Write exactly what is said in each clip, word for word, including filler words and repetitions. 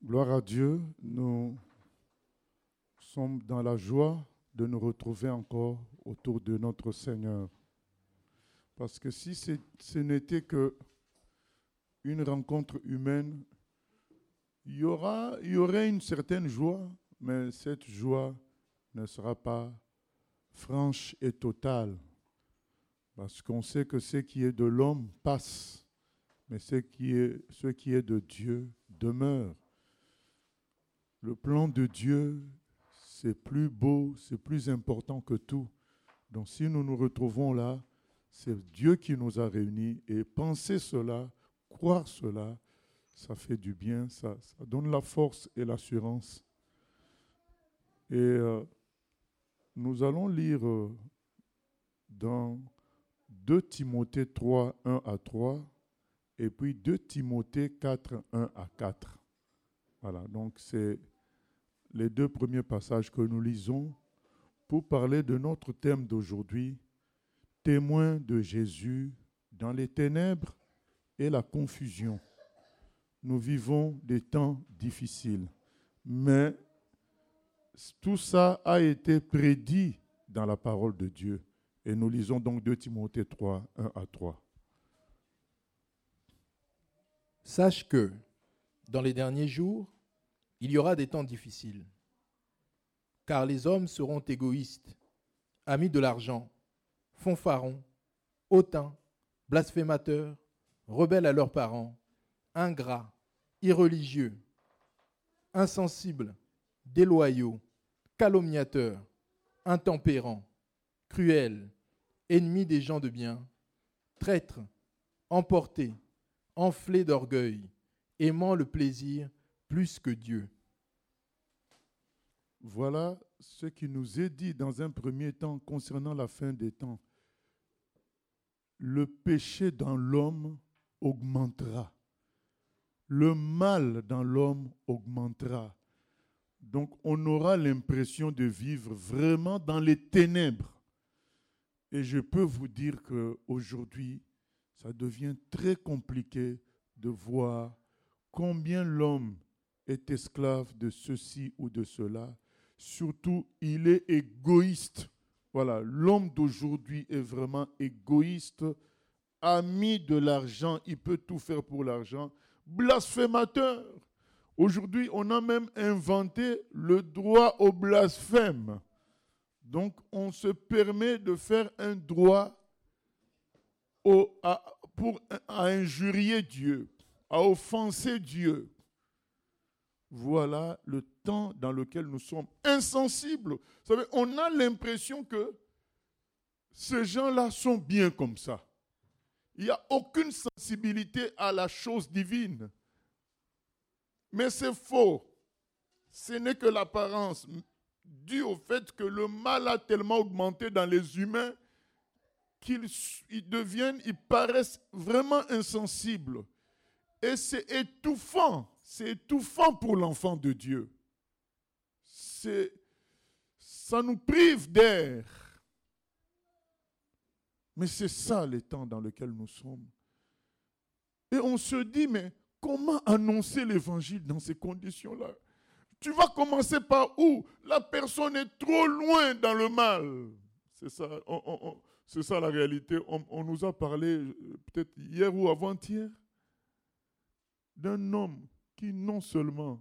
Gloire à Dieu, nous sommes dans la joie de nous retrouver encore autour de notre Seigneur. Parce que si c'est, ce n'était qu'une rencontre humaine, il y aura, il y aurait une certaine joie, mais cette joie ne sera pas franche et totale. Parce qu'on sait que ce qui est de l'homme passe, mais ce qui est, ce qui est de Dieu demeure. Le plan de Dieu, c'est plus beau, c'est plus important que tout. Donc si nous nous retrouvons là, c'est Dieu qui nous a réunis. Et penser cela, croire cela, ça fait du bien, ça, ça donne la force et l'assurance. Et euh, nous allons lire euh, dans deux Timothée trois, un à trois, et puis deux Timothée quatre, un à quatre. Voilà, donc c'est les deux premiers passages que nous lisons pour parler de notre thème d'aujourd'hui, témoin de Jésus dans les ténèbres et la confusion. Nous vivons des temps difficiles, mais tout ça a été prédit dans la parole de Dieu. Et nous lisons donc deux Timothée trois, un à trois. Sache que, dans les derniers jours, il y aura des temps difficiles, car les hommes seront égoïstes, amis de l'argent, fanfarons, hautains, blasphémateurs, rebelles à leurs parents, ingrats, irreligieux, insensibles, déloyaux, calomniateurs, intempérants, cruels, ennemis des gens de bien, traîtres, emportés, enflés d'orgueil, aimant le plaisir plus que Dieu. Voilà ce qui nous est dit dans un premier temps concernant la fin des temps. Le péché dans l'homme augmentera. Le mal dans l'homme augmentera. Donc on aura l'impression de vivre vraiment dans les ténèbres. Et je peux vous dire qu'aujourd'hui, ça devient très compliqué de voir combien l'homme est esclave de ceci ou de cela. Surtout, il est égoïste. Voilà, l'homme d'aujourd'hui est vraiment égoïste, ami de l'argent, il peut tout faire pour l'argent, blasphémateur. Aujourd'hui, on a même inventé le droit au blasphème. Donc, on se permet de faire un droit au, à, pour, à injurier Dieu, à offenser Dieu. Voilà le temps dans lequel nous sommes insensibles. Vous savez, on a l'impression que ces gens-là sont bien comme ça. Il n'y a aucune sensibilité à la chose divine. Mais c'est faux. Ce n'est que l'apparence, due au fait que le mal a tellement augmenté dans les humains qu'ils ils deviennent, ils paraissent vraiment insensibles. Et c'est étouffant. C'est étouffant pour l'enfant de Dieu. C'est, ça nous prive d'air. Mais c'est ça les temps dans lesquels nous sommes. Et on se dit, mais comment annoncer l'évangile dans ces conditions-là? Tu vas commencer par où? La personne est trop loin dans le mal. C'est ça, on, on, on, c'est ça la réalité. On, on nous a parlé peut-être hier ou avant-hier d'un homme qui non seulement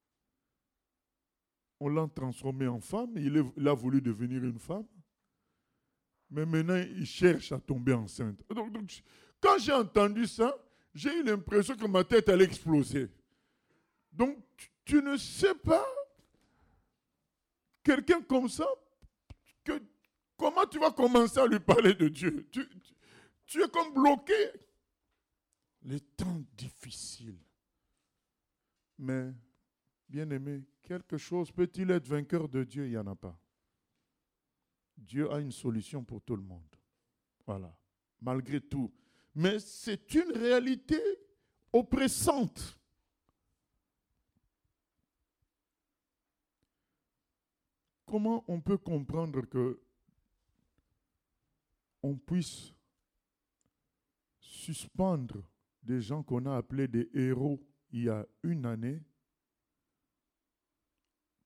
on l'a transformé en femme, il, est, il a voulu devenir une femme, mais maintenant il cherche à tomber enceinte. Donc, donc, quand j'ai entendu ça, j'ai eu l'impression que ma tête allait exploser. Donc tu, tu ne sais pas, quelqu'un comme ça, que, comment tu vas commencer à lui parler de Dieu? Tu, tu, tu es comme bloqué. Les temps difficiles. Mais, bien-aimé, quelque chose peut-il être vainqueur de Dieu? Il n'y en a pas. Dieu a une solution pour tout le monde. Voilà. Malgré tout. Mais c'est une réalité oppressante. Comment on peut comprendre que on puisse suspendre des gens qu'on a appelés des héros il y a une année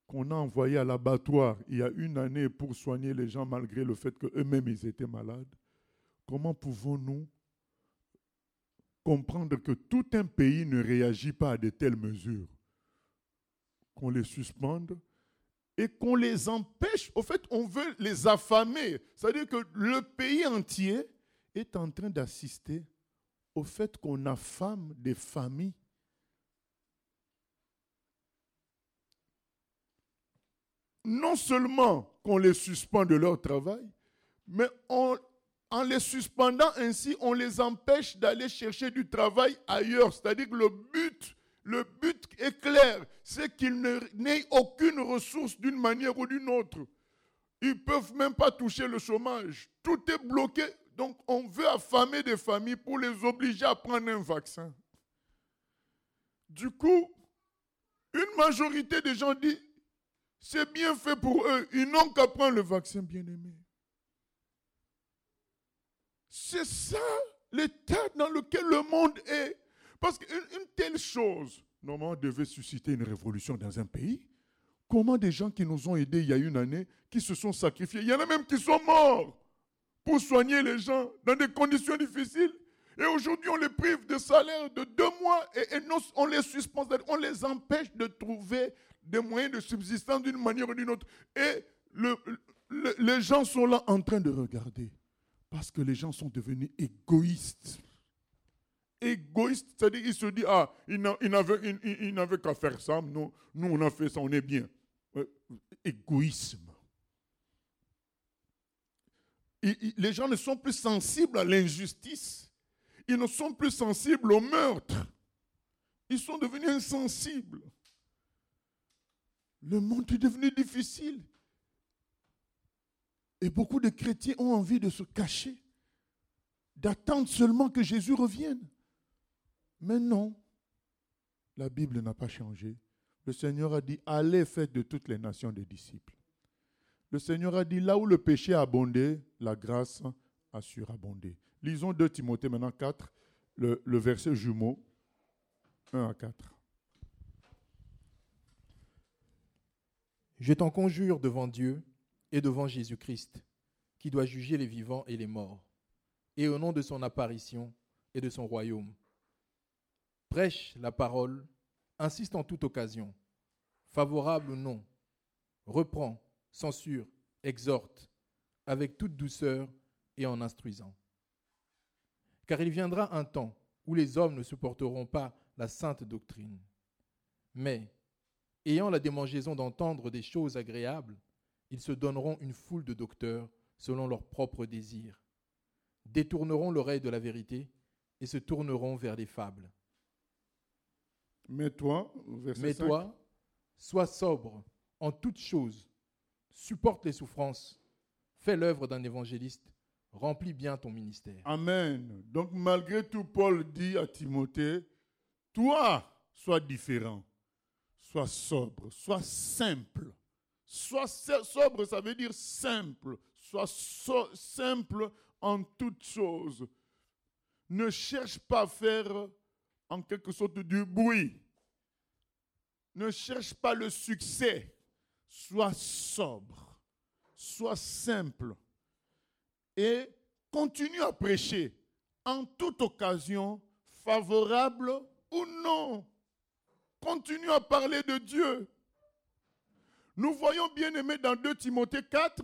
qu'on a envoyés à l'abattoir il y a une année pour soigner les gens malgré le fait qu'eux-mêmes ils étaient malades, comment pouvons-nous comprendre que tout un pays ne réagit pas à de telles mesures? Qu'on les suspende et qu'on les empêche. Au fait, on veut les affamer. C'est-à-dire que le pays entier est en train d'assister au fait qu'on affame des familles. Non seulement qu'on les suspend de leur travail, mais on, en les suspendant ainsi, on les empêche d'aller chercher du travail ailleurs. C'est-à-dire que le but, le but est clair, c'est qu'ils n'aient aucune ressource d'une manière ou d'une autre. Ils ne peuvent même pas toucher le chômage. Tout est bloqué. Donc on veut affamer des familles pour les obliger à prendre un vaccin. Du coup, une majorité des gens disent, c'est bien fait pour eux, ils n'ont qu'à prendre le vaccin, bien-aimé. C'est ça l'état dans lequel le monde est. Parce qu'une une telle chose, normalement, devait susciter une révolution dans un pays. Comment des gens qui nous ont aidés il y a une année, qui se sont sacrifiés, il y en a même qui sont morts pour soigner les gens dans des conditions difficiles. Et aujourd'hui, on les prive de salaire de deux mois et, et non, on les suspend, on les empêche de trouver des moyens de subsistance d'une manière ou d'une autre. Et le, le, les gens sont là en train de regarder. Parce que les gens sont devenus égoïstes. Égoïstes, c'est-à-dire qu'ils se disent, ah, ils n'avaient, ils, ils n'avaient qu'à faire ça, nous, nous on a fait ça, on est bien. Euh, égoïsme. Et, et, les gens ne sont plus sensibles à l'injustice. Ils ne sont plus sensibles au meurtre. Ils sont devenus insensibles. Le monde est devenu difficile. Et beaucoup de chrétiens ont envie de se cacher, d'attendre seulement que Jésus revienne. Mais non, la Bible n'a pas changé. Le Seigneur a dit, allez, faites de toutes les nations des disciples. Le Seigneur a dit, là où le péché a abondé, la grâce a surabondé. Lisons deux Timothée maintenant quatre, le, le verset jumeau, un à quatre. Je t'en conjure devant Dieu et devant Jésus-Christ, qui doit juger les vivants et les morts, et au nom de son apparition et de son royaume. Prêche la parole, insiste en toute occasion, favorable ou non, reprend, censure, exhorte, avec toute douceur et en instruisant. Car il viendra un temps où les hommes ne supporteront pas la sainte doctrine, mais, ayant la démangeaison d'entendre des choses agréables, ils se donneront une foule de docteurs selon leurs propres désirs, détourneront l'oreille de la vérité et se tourneront vers les fables. Mais toi, verset Mais cinq. toi, sois sobre en toutes choses, supporte les souffrances, fais l'œuvre d'un évangéliste, remplis bien ton ministère. Amen. Donc malgré tout, Paul dit à Timothée, toi, sois différent, sois sobre, sois simple. Sois sobre, ça veut dire simple. Sois so- simple en toutes choses. Ne cherche pas à faire en quelque sorte du bruit. Ne cherche pas le succès. Sois sobre. Sois simple. Et continue à prêcher en toute occasion, favorable ou non. Continue à parler de Dieu. Nous voyons, bien aimé, dans deux Timothée quatre,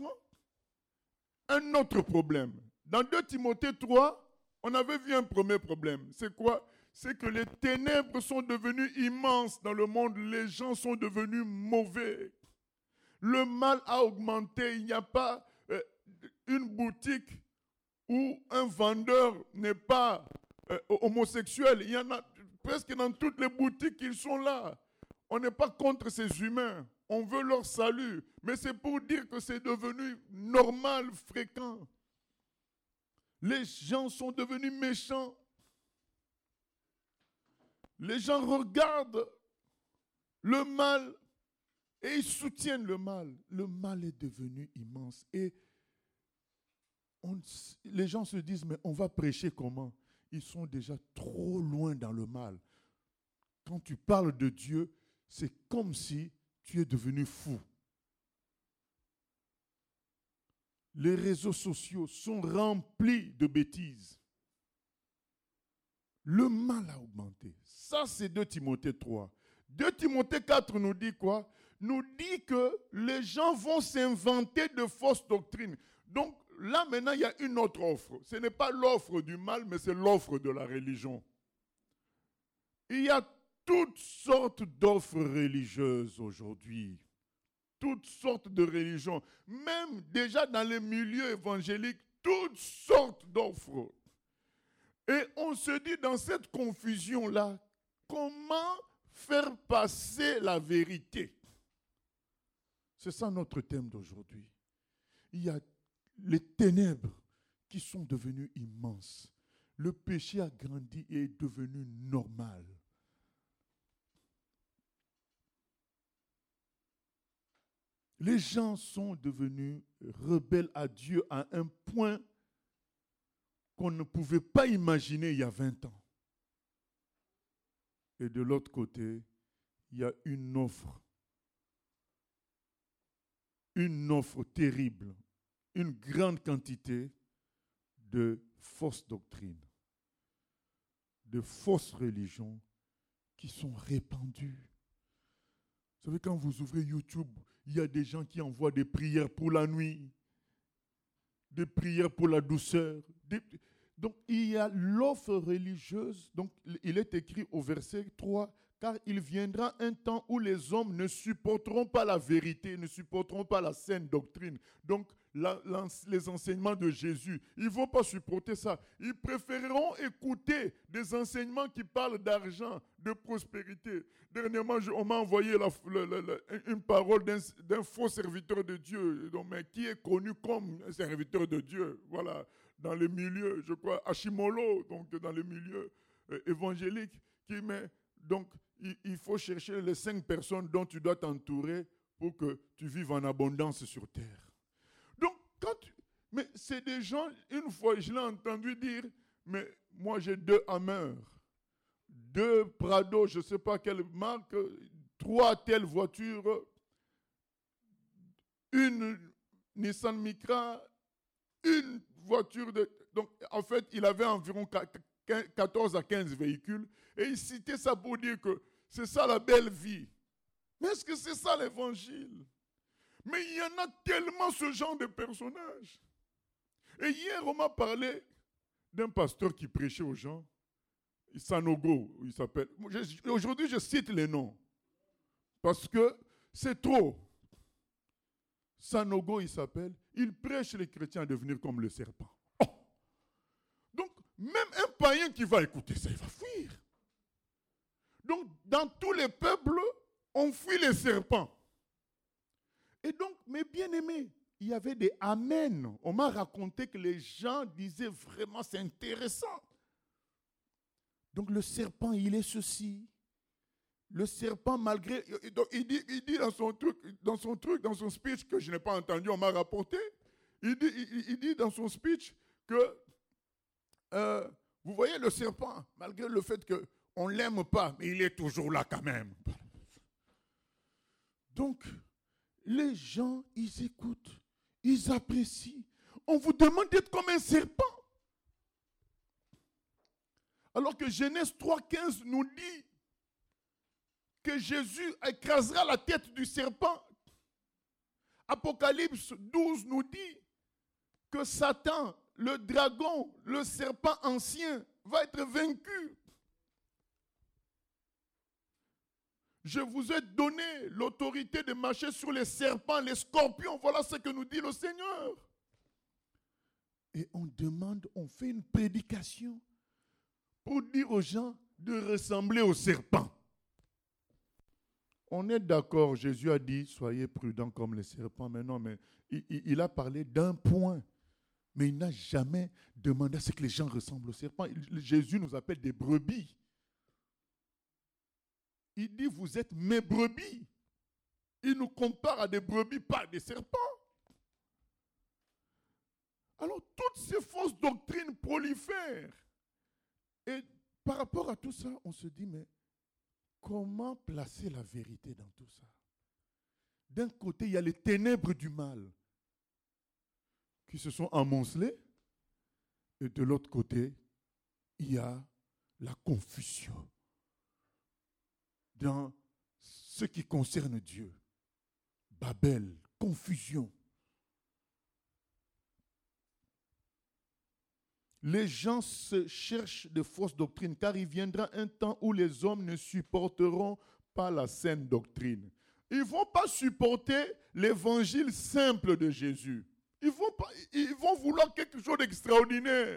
un autre problème. Dans deux Timothée trois, on avait vu un premier problème. C'est quoi? C'est que les ténèbres sont devenues immenses dans le monde. Les gens sont devenus mauvais. Le mal a augmenté. Il n'y a pas euh, une boutique où un vendeur n'est pas euh, homosexuel. Il y en a presque dans toutes les boutiques, ils sont là. On n'est pas contre ces humains. On veut leur salut. Mais c'est pour dire que c'est devenu normal, fréquent. Les gens sont devenus méchants. Les gens regardent le mal et ils soutiennent le mal. Le mal est devenu immense. Et on, les gens se disent, mais on va prêcher comment? Ils sont déjà trop loin dans le mal. Quand tu parles de Dieu, c'est comme si tu es devenu fou. Les réseaux sociaux sont remplis de bêtises. Le mal a augmenté. Ça, c'est deux Timothée trois. deux Timothée quatre nous dit quoi? Nous dit que les gens vont s'inventer de fausses doctrines. Donc là, maintenant, il y a une autre offre. Ce n'est pas l'offre du mal, mais c'est l'offre de la religion. Il y a toutes sortes d'offres religieuses aujourd'hui. Toutes sortes de religions. Même déjà dans les milieux évangéliques, toutes sortes d'offres. Et on se dit dans cette confusion-là, comment faire passer la vérité? C'est ça notre thème d'aujourd'hui. Il y a les ténèbres qui sont devenues immenses. Le péché a grandi et est devenu normal. Les gens sont devenus rebelles à Dieu à un point qu'on ne pouvait pas imaginer il y a vingt ans. Et de l'autre côté, il y a une offre. Une offre terrible. Une grande quantité de fausses doctrines, de fausses religions qui sont répandues. Vous savez, quand vous ouvrez YouTube, il y a des gens qui envoient des prières pour la nuit, des prières pour la douceur. Des... Donc, il y a l'offre religieuse. Donc, il est écrit au verset trois, car il viendra un temps où les hommes ne supporteront pas la vérité, ne supporteront pas la saine doctrine. Donc, la, la, les enseignements de Jésus, ils ne vont pas supporter ça. Ils préféreront écouter des enseignements qui parlent d'argent, de prospérité. Dernièrement, je, on m'a envoyé la, la, la, la, une parole d'un, d'un faux serviteur de Dieu, donc, mais qui est connu comme un serviteur de Dieu. Voilà, dans les milieux, je crois, Hashimolo, donc dans les milieux euh, évangéliques, qui met, donc, il, il faut chercher les cinq personnes dont tu dois t'entourer pour que tu vives en abondance sur terre. Donc, quand tu, mais c'est des gens, une fois, je l'ai entendu dire, mais moi j'ai deux Hammer, deux Prado, je ne sais pas quelle marque, trois telles voitures, une Nissan Micra, une voiture de... Donc, en fait, il avait environ quatorze à quinze véhicules, et il citait ça pour dire que c'est ça la belle vie. Mais est-ce que c'est ça l'évangile? Mais il y en a tellement ce genre de personnages. Et hier, on m'a parlé d'un pasteur qui prêchait aux gens. Sanogo, il s'appelle. Aujourd'hui, je cite les noms. Parce que c'est trop. Sanogo, il s'appelle. Il prêche les chrétiens à devenir comme le serpent. Oh! Donc, même un païen qui va écouter ça, il va fuir. Donc, dans tous les peuples, on fuit les serpents. Et donc, mes bien-aimés, il y avait des amen. On m'a raconté que les gens disaient vraiment, c'est intéressant. Donc, le serpent, il est ceci. Le serpent, malgré... Donc, il dit, il dit dans son truc, dans son truc, dans son speech, que je n'ai pas entendu, on m'a rapporté, il dit, il, il dit dans son speech que, euh, vous voyez le serpent, malgré le fait qu'on ne l'aime pas, mais il est toujours là quand même. Donc, les gens, ils écoutent, ils apprécient. On vous demande d'être comme un serpent. Alors que Genèse trois quinze nous dit que Jésus écrasera la tête du serpent. Apocalypse douze nous dit que Satan, le dragon, le serpent ancien, va être vaincu. Je vous ai donné l'autorité de marcher sur les serpents, les scorpions. Voilà ce que nous dit le Seigneur. Et on demande, on fait une prédication pour dire aux gens de ressembler aux serpents. On est d'accord, Jésus a dit, soyez prudents comme les serpents. Mais non, mais il, il, il a parlé d'un point. Mais il n'a jamais demandé à ce que les gens ressemblent aux serpents. Il, Jésus nous appelle des brebis. Il dit, vous êtes mes brebis. Il nous compare à des brebis, pas à des serpents. Alors, toutes ces fausses doctrines prolifèrent. Et par rapport à tout ça, on se dit, mais comment placer la vérité dans tout ça? D'un côté, il y a les ténèbres du mal qui se sont amoncelées, et de l'autre côté, il y a la confusion dans ce qui concerne Dieu. Babel, confusion. Les gens se cherchent de fausses doctrines, car il viendra un temps où les hommes ne supporteront pas la saine doctrine. Ils ne vont pas supporter l'évangile simple de Jésus. Ils vont, pas, ils vont vouloir quelque chose d'extraordinaire.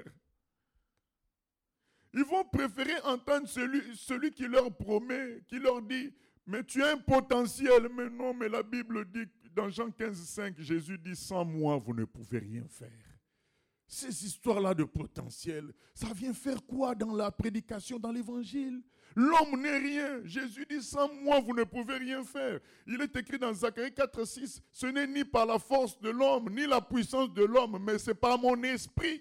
Ils vont préférer entendre celui, celui qui leur promet, qui leur dit, mais tu as un potentiel. Mais non, mais la Bible dit, dans Jean quinze, cinq, Jésus dit, sans moi, vous ne pouvez rien faire. Ces histoires-là de potentiel, ça vient faire quoi dans la prédication, dans l'évangile? L'homme n'est rien. Jésus dit, sans moi, vous ne pouvez rien faire. Il est écrit dans Zacharie quatre, six, ce n'est ni par la force de l'homme, ni la puissance de l'homme, mais c'est par mon esprit.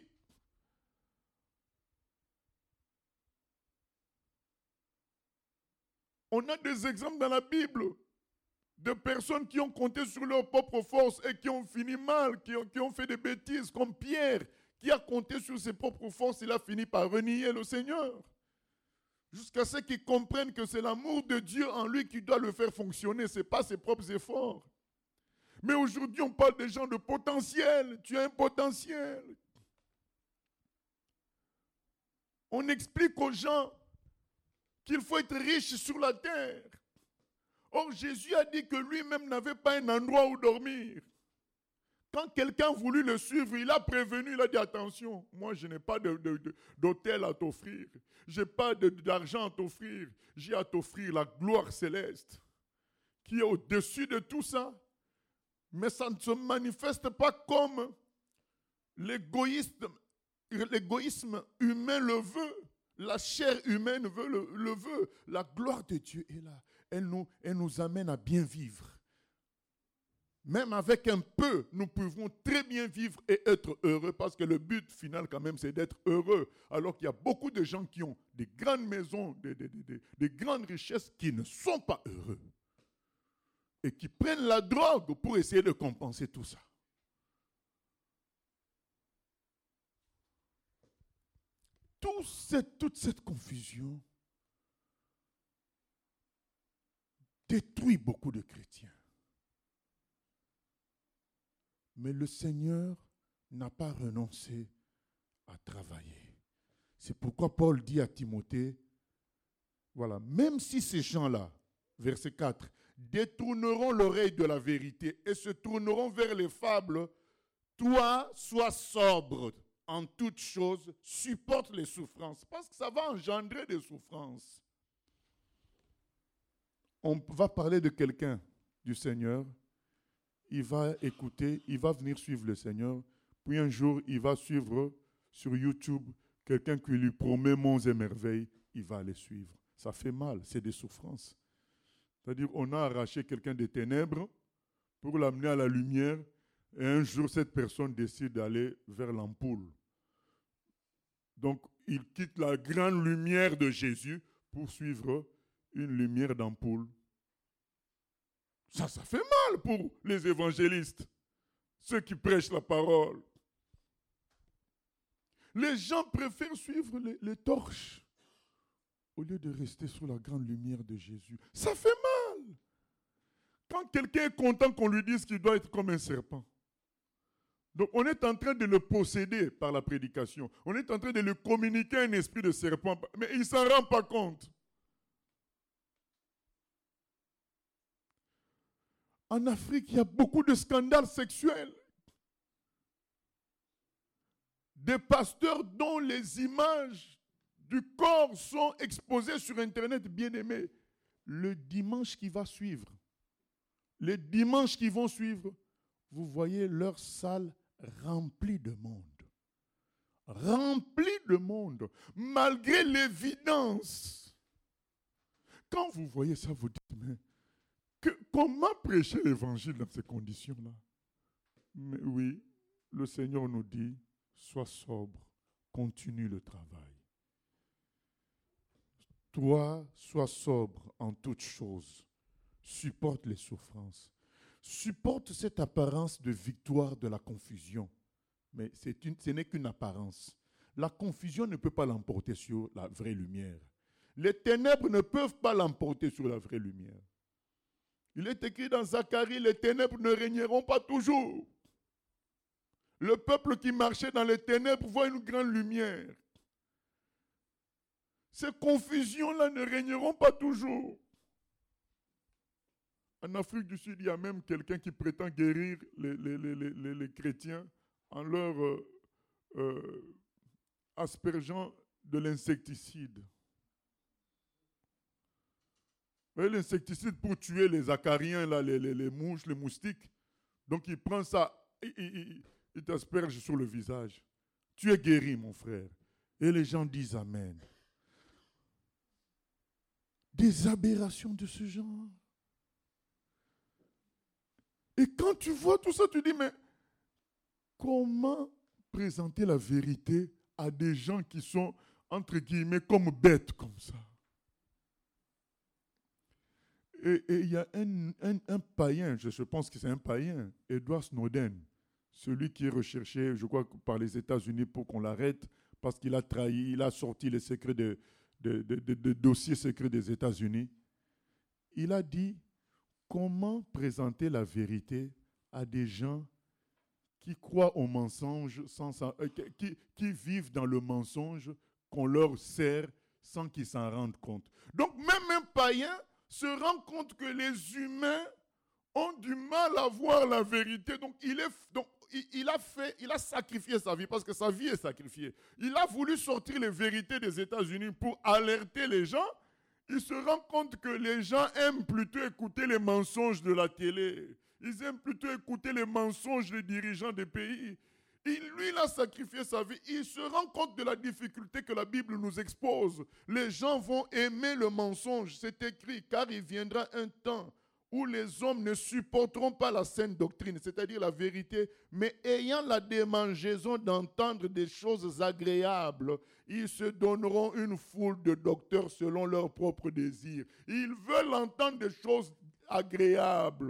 On a des exemples dans la Bible de personnes qui ont compté sur leur propre force et qui ont fini mal, qui ont, qui ont fait des bêtises, comme Pierre, qui a compté sur ses propres forces, il a fini par renier le Seigneur. Jusqu'à ce qu'il comprenne que c'est l'amour de Dieu en lui qui doit le faire fonctionner, ce n'est pas ses propres efforts. Mais aujourd'hui, on parle des gens de potentiel. Tu as un potentiel. On explique aux gens qu'il faut être riche sur la terre. Or, Jésus a dit que lui-même n'avait pas un endroit où dormir. Quand quelqu'un voulut le suivre, il a prévenu, il a dit attention, moi je n'ai pas de, de, de, d'hôtel à t'offrir, je n'ai pas de, d'argent à t'offrir, j'ai à t'offrir la gloire céleste qui est au-dessus de tout ça. Mais ça ne se manifeste pas comme l'égoïsme, l'égoïsme humain le veut. La chair humaine veut le, le veut. La gloire de Dieu est là. Elle nous, elle nous amène à bien vivre. Même avec un peu, nous pouvons très bien vivre et être heureux parce que le but final quand même, c'est d'être heureux. Alors qu'il y a beaucoup de gens qui ont des grandes maisons, des, des, des, des grandes richesses qui ne sont pas heureux. Et qui prennent la drogue pour essayer de compenser tout ça. Tout cette, toute cette confusion détruit beaucoup de chrétiens. Mais le Seigneur n'a pas renoncé à travailler. C'est pourquoi Paul dit à Timothée, voilà, même si ces gens-là, verset quatre, détourneront l'oreille de la vérité et se tourneront vers les fables, toi, sois sobre en toutes choses, supporte les souffrances, parce que ça va engendrer des souffrances. On va parler de quelqu'un du Seigneur, il va écouter, il va venir suivre le Seigneur, puis un jour, il va suivre sur YouTube quelqu'un qui lui promet monts et merveilles, il va aller suivre. Ça fait mal, c'est des souffrances. C'est-à-dire, on a arraché quelqu'un des ténèbres pour l'amener à la lumière, et un jour, cette personne décide d'aller vers l'ampoule. Donc, il quitte la grande lumière de Jésus pour suivre une lumière d'ampoule. Ça, ça fait mal pour les évangélistes, ceux qui prêchent la parole. Les gens préfèrent suivre les, les torches au lieu de rester sous la grande lumière de Jésus. Ça fait mal. Quand quelqu'un est content qu'on lui dise qu'il doit être comme un serpent. Donc on est en train de le posséder par la prédication. On est en train de lui communiquer un esprit de serpent, mais il ne s'en rend pas compte. En Afrique, il y a beaucoup de scandales sexuels. Des pasteurs dont les images du corps sont exposées sur Internet, bien aimés. Le dimanche qui va suivre, les dimanches qui vont suivre, vous voyez leur salle remplie de monde. Remplie de monde, malgré l'évidence. Quand vous voyez ça, vous dites, mais que, comment prêcher l'évangile dans ces conditions-là? Mais oui, le Seigneur nous dit, sois sobre, continue le travail. Toi, sois sobre en toutes choses, supporte les souffrances. supporte cette apparence de victoire de la confusion. Mais c'est une, ce n'est qu'une apparence. La confusion ne peut pas l'emporter sur la vraie lumière. Les ténèbres ne peuvent pas l'emporter sur la vraie lumière. Il est écrit dans Zacharie, les ténèbres ne régneront pas toujours. Le peuple qui marchait dans les ténèbres voit une grande lumière. Ces confusions-là ne régneront pas toujours. En Afrique du Sud, il y a même quelqu'un qui prétend guérir les, les, les, les, les chrétiens en leur euh, euh, aspergeant de l'insecticide. Vous voyez, l'insecticide pour tuer les acariens, là, les, les, les mouches, les moustiques. Donc il prend ça, il, il, il t'asperge sur le visage. Tu es guéri, mon frère. Et les gens disent Amen. Des aberrations de ce genre. Et quand tu vois tout ça, tu dis, mais comment présenter la vérité à des gens qui sont, entre guillemets, comme bêtes comme ça? Et il y a un, un, un païen, je pense que c'est un païen, Edward Snowden, celui qui est recherché, je crois, par les États-Unis pour qu'on l'arrête, parce qu'il a trahi, il a sorti les secrets de, de, de, de, de dossiers secrets des États-Unis. Il a dit, comment présenter la vérité à des gens qui croient au mensonge, sans, euh, qui, qui vivent dans le mensonge qu'on leur sert sans qu'ils s'en rendent compte. Donc même un païen se rend compte que les humains ont du mal à voir la vérité. Donc il, est, donc, il, il, a fait, il a sacrifié sa vie parce que sa vie est sacrifiée. Il a voulu sortir les vérités des États-Unis pour alerter les gens. Il se rend compte que les gens aiment plutôt écouter les mensonges de la télé. Ils aiment plutôt écouter les mensonges des dirigeants des pays. Il, lui, il a sacrifié sa vie. Il se rend compte de la difficulté que la Bible nous expose. Les gens vont aimer le mensonge. C'est écrit, car il viendra un temps où les hommes ne supporteront pas la saine doctrine, c'est-à-dire la vérité, mais ayant la démangeaison d'entendre des choses agréables, ils se donneront une foule de docteurs selon leurs propres désirs. Ils veulent entendre des choses agréables.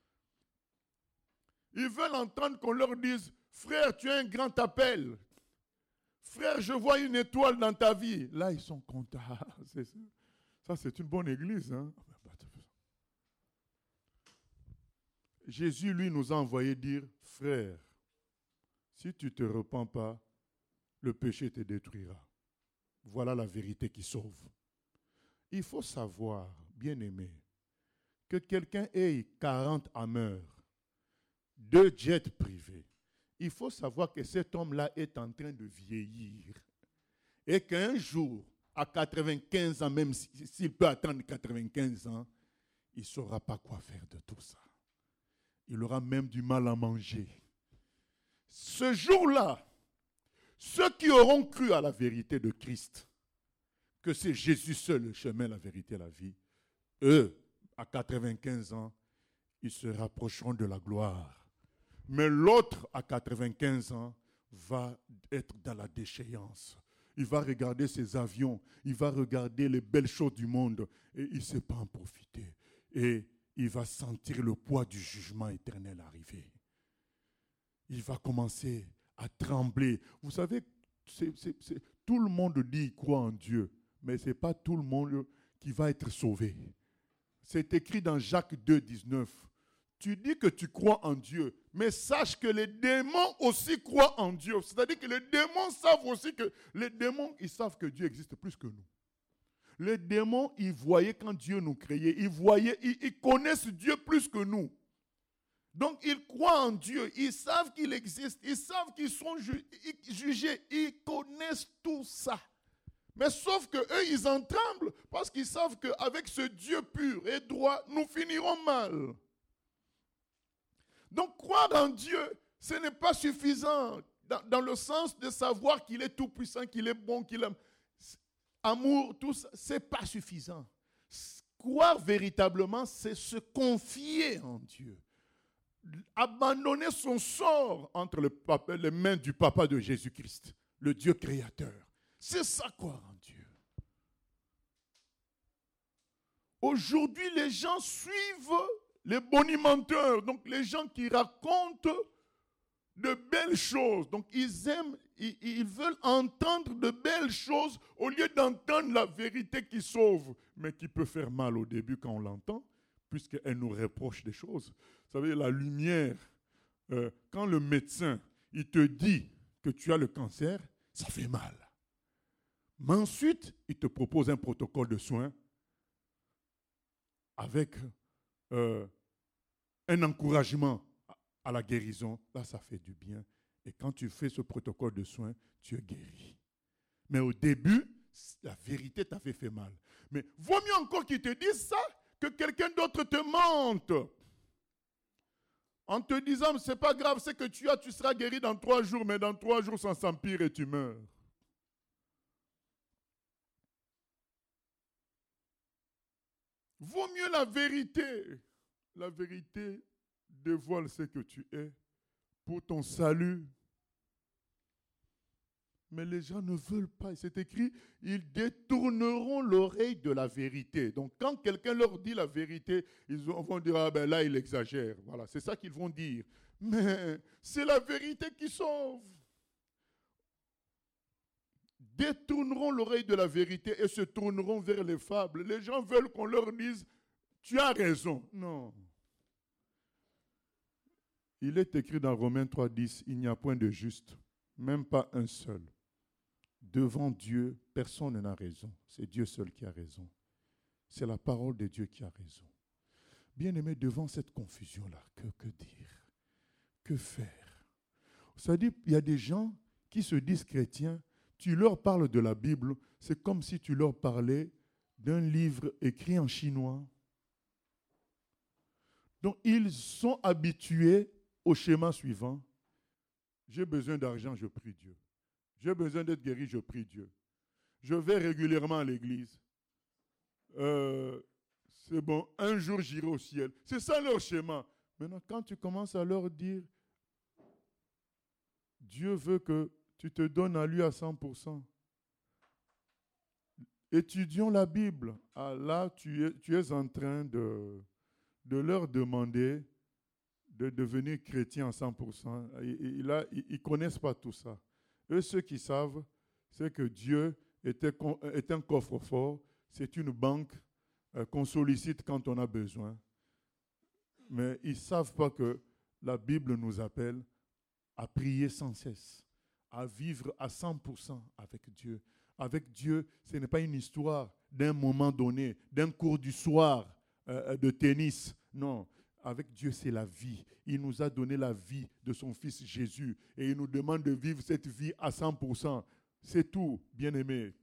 Ils veulent entendre qu'on leur dise, frère, tu as un grand appel. Frère, je vois une étoile dans ta vie. Là, ils sont contents. C'est ça. Ça, c'est une bonne église, hein? Jésus, lui, nous a envoyé dire, frère, si tu ne te repens pas, le péché te détruira. Voilà la vérité qui sauve. Il faut savoir, bien-aimé, que quelqu'un ait quarante hameurs, deux jets privés. Il faut savoir que cet homme-là est en train de vieillir. Et qu'un jour, à quatre-vingt-quinze ans, même s'il peut attendre quatre-vingt-quinze ans, il ne saura pas quoi faire de tout ça. Il aura même du mal à manger. Ce jour-là, ceux qui auront cru à la vérité de Christ, que c'est Jésus seul le chemin, la vérité, la vie, eux, à quatre-vingt-quinze ans, ils se rapprocheront de la gloire. Mais l'autre, à quatre-vingt-quinze ans, va être dans la déchéance. Il va regarder ses avions, il va regarder les belles choses du monde et il ne sait pas en profiter. Et il va sentir le poids du jugement éternel arriver. Il va commencer à trembler. Vous savez, c'est, c'est, c'est, tout le monde dit qu'il croit en Dieu, mais ce n'est pas tout le monde qui va être sauvé. C'est écrit dans Jacques deux, dix-neuf. Tu dis que tu crois en Dieu, mais sache que les démons aussi croient en Dieu. C'est-à-dire que les démons savent aussi que... Les démons, ils savent que Dieu existe plus que nous. Les démons, ils voyaient quand Dieu nous créait. Ils voyaient, ils, ils connaissent Dieu plus que nous. Donc, ils croient en Dieu. Ils savent qu'il existe. Ils savent qu'ils sont ju- jugés. Ils connaissent tout ça. Mais sauf que eux, ils en tremblent parce qu'ils savent qu'avec ce Dieu pur et droit, nous finirons mal. Donc, croire en Dieu, ce n'est pas suffisant dans, dans le sens de savoir qu'il est tout-puissant, qu'il est bon, qu'il aime. Amour, tout ça, ce n'est pas suffisant. Croire véritablement, c'est se confier en Dieu. Abandonner son sort entre le papa, les mains du papa de Jésus-Christ, le Dieu créateur. C'est ça, croire en Dieu. Aujourd'hui, les gens suivent les bonimenteurs, donc les gens qui racontent de belles choses. Donc ils aiment, ils, ils veulent entendre de belles choses au lieu d'entendre la vérité qui sauve, mais qui peut faire mal au début quand on l'entend, puisqu'elle nous reproche des choses. Vous savez, la lumière, euh, quand le médecin, il te dit que tu as le cancer, ça fait mal. Mais ensuite, il te propose un protocole de soins avec euh, un encouragement à la guérison. Là, ça fait du bien. Et quand tu fais ce protocole de soins, tu es guéri. Mais au début, la vérité t'avait fait mal. Mais vaut mieux encore qu'il te dise ça que quelqu'un d'autre te mente. En te disant, c'est pas grave, c'est que tu as, tu seras guéri dans trois jours, mais dans trois jours, ça s'empire et tu meurs. Vaut mieux la vérité. La vérité dévoile ce que tu es pour ton salut. Mais les gens ne veulent pas. C'est écrit, ils détourneront l'oreille de la vérité. Donc quand quelqu'un leur dit la vérité, ils vont dire, ah ben là, il exagère. Voilà, c'est ça qu'ils vont dire. Mais c'est la vérité qui sauve. Détourneront l'oreille de la vérité et se tourneront vers les fables. Les gens veulent qu'on leur dise, tu as raison. Non. Il est écrit dans Romains trois dix, il n'y a point de juste, même pas un seul. Devant Dieu, personne n'a raison. C'est Dieu seul qui a raison. C'est la parole de Dieu qui a raison. Bien-aimés, devant cette confusion-là, que, que dire? Que faire? C'est-à-dire, il y a des gens qui se disent chrétiens, tu leur parles de la Bible, c'est comme si tu leur parlais d'un livre écrit en chinois. Donc, ils sont habitués au schéma suivant. J'ai besoin d'argent, je prie Dieu. J'ai besoin d'être guéri, je prie Dieu. Je vais régulièrement à l'église. Euh, c'est bon, un jour j'irai au ciel. C'est ça leur schéma. Maintenant, quand tu commences à leur dire, Dieu veut que tu te donnes à lui à cent pour cent. Étudions la Bible. Ah, là, tu es, tu es en train de, de leur demander de devenir chrétien à cent pour cent. Et, et là, ils ne connaissent pas tout ça. Eux, ceux qui savent, c'est que Dieu est un, est un coffre-fort, c'est une banque euh, qu'on sollicite quand on a besoin. Mais ils ne savent pas que la Bible nous appelle à prier sans cesse, à vivre à cent pour cent avec Dieu. Avec Dieu, ce n'est pas une histoire d'un moment donné, d'un cours du soir euh, de tennis. Non, avec Dieu, c'est la vie. Il nous a donné la vie de son Fils Jésus et il nous demande de vivre cette vie à cent pour cent. C'est tout, bien-aimés.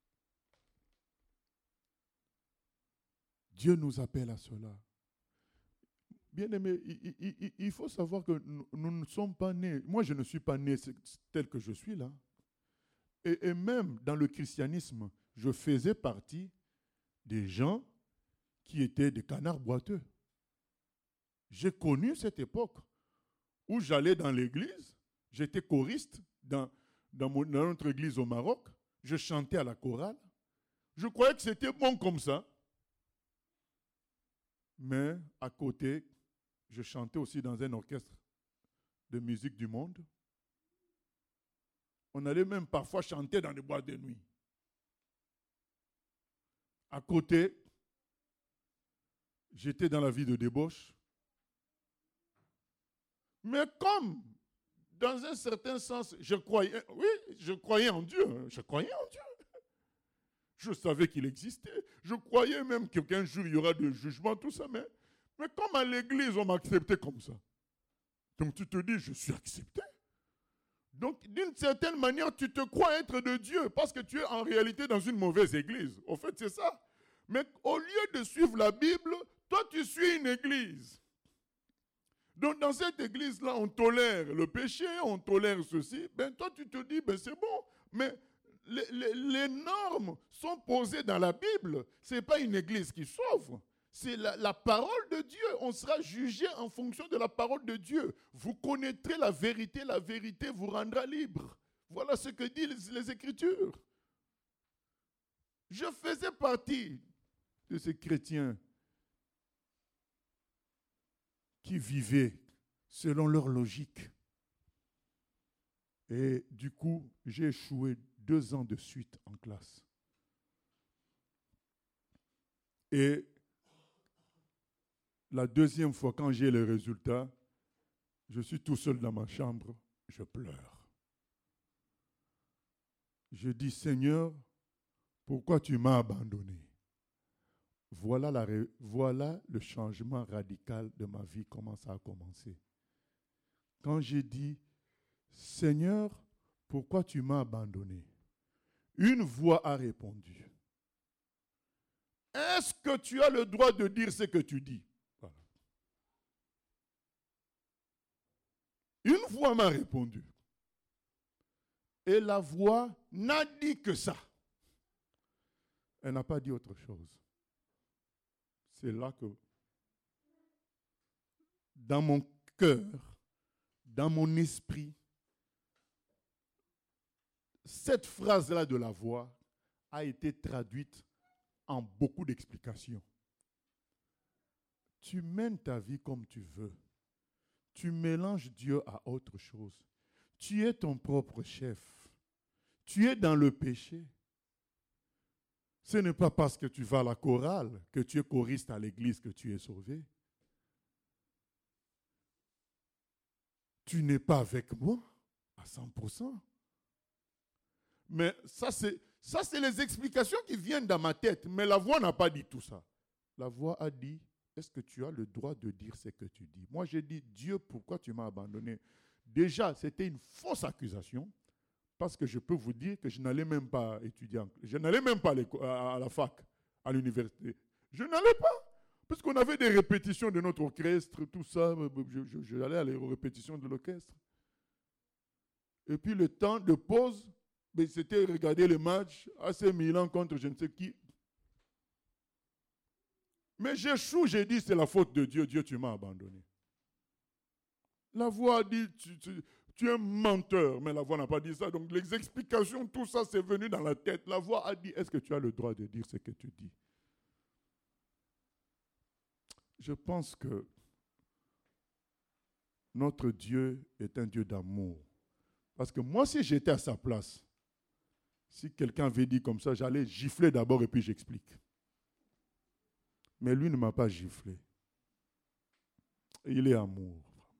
Dieu nous appelle à cela. Bien-aimés, il, il, il faut savoir que nous, nous ne sommes pas nés. Moi, je ne suis pas né tel que je suis là. Et, et même dans le christianisme, je faisais partie des gens qui étaient des canards boiteux. J'ai connu cette époque où j'allais dans l'église, j'étais choriste dans, dans, mon, dans notre église au Maroc, je chantais à la chorale. Je croyais que c'était bon comme ça. Mais à côté, je chantais aussi dans un orchestre de musique du monde. On allait même parfois chanter dans les boîtes de nuit. À côté, j'étais dans la vie de débauche. Mais comme, dans un certain sens, je croyais, oui, je croyais en Dieu, je croyais en Dieu. Je savais qu'il existait. Je croyais même qu'un jour il y aura de jugement, tout ça, mais, mais comme à l'église, on m'a accepté comme ça. Donc tu te dis, je suis accepté. Donc d'une certaine manière, tu te crois être de Dieu parce que tu es en réalité dans une mauvaise église. Au fait, c'est ça. Mais au lieu de suivre la Bible, toi, tu suis une église. Donc dans cette église-là, on tolère le péché, on tolère ceci. Ben toi, tu te dis, ben c'est bon. Mais les, les, les normes sont posées dans la Bible. Ce n'est pas une église qui sauve. C'est la, la parole de Dieu. On sera jugé en fonction de la parole de Dieu. Vous connaîtrez la vérité, la vérité vous rendra libre. Voilà ce que disent les, les Écritures. Je faisais partie de ces chrétiens qui vivaient selon leur logique. Et du coup, j'ai échoué deux ans de suite en classe. Et la deuxième fois, quand j'ai les résultats, je suis tout seul dans ma chambre, je pleure. Je dis, Seigneur, pourquoi tu m'as abandonné? Voilà, la, voilà le changement radical de ma vie, comment ça a commencé. Quand j'ai dit, Seigneur, pourquoi tu m'as abandonné? Une voix a répondu. Est-ce que tu as le droit de dire ce que tu dis? Voilà. Une voix m'a répondu. Et la voix n'a dit que ça. Elle n'a pas dit autre chose. C'est là que, dans mon cœur, dans mon esprit, cette phrase-là de la voix a été traduite en beaucoup d'explications. Tu mènes ta vie comme tu veux. Tu mélanges Dieu à autre chose. Tu es ton propre chef. Tu es dans le péché. Ce n'est pas parce que tu vas à la chorale, que tu es choriste à l'église, que tu es sauvé. Tu n'es pas avec moi à cent pour cent. Mais ça c'est, ça, c'est les explications qui viennent dans ma tête. Mais la voix n'a pas dit tout ça. La voix a dit, est-ce que tu as le droit de dire ce que tu dis? Moi, j'ai dit, Dieu, pourquoi tu m'as abandonné? Déjà, c'était une fausse accusation. Parce que je peux vous dire que je n'allais même pas étudier, je n'allais même pas à la fac, à l'université. Je n'allais pas, parce qu'on avait des répétitions de notre orchestre, tout ça, je, je, j'allais à les répétitions de l'orchestre. Et puis le temps de pause, ben, c'était regarder le match, A C Milan contre je ne sais qui. Mais j'échoue, j'ai dit, c'est la faute de Dieu, Dieu tu m'as abandonné. La voix a dit, tu... tu Tu es un menteur, mais la voix n'a pas dit ça. Donc les explications, tout ça, c'est venu dans la tête. La voix a dit, est-ce que tu as le droit de dire ce que tu dis? Je pense que notre Dieu est un Dieu d'amour. Parce que moi, si j'étais à sa place, si quelqu'un avait dit comme ça, j'allais gifler d'abord et puis j'explique. Mais lui ne m'a pas giflé. Il est amour.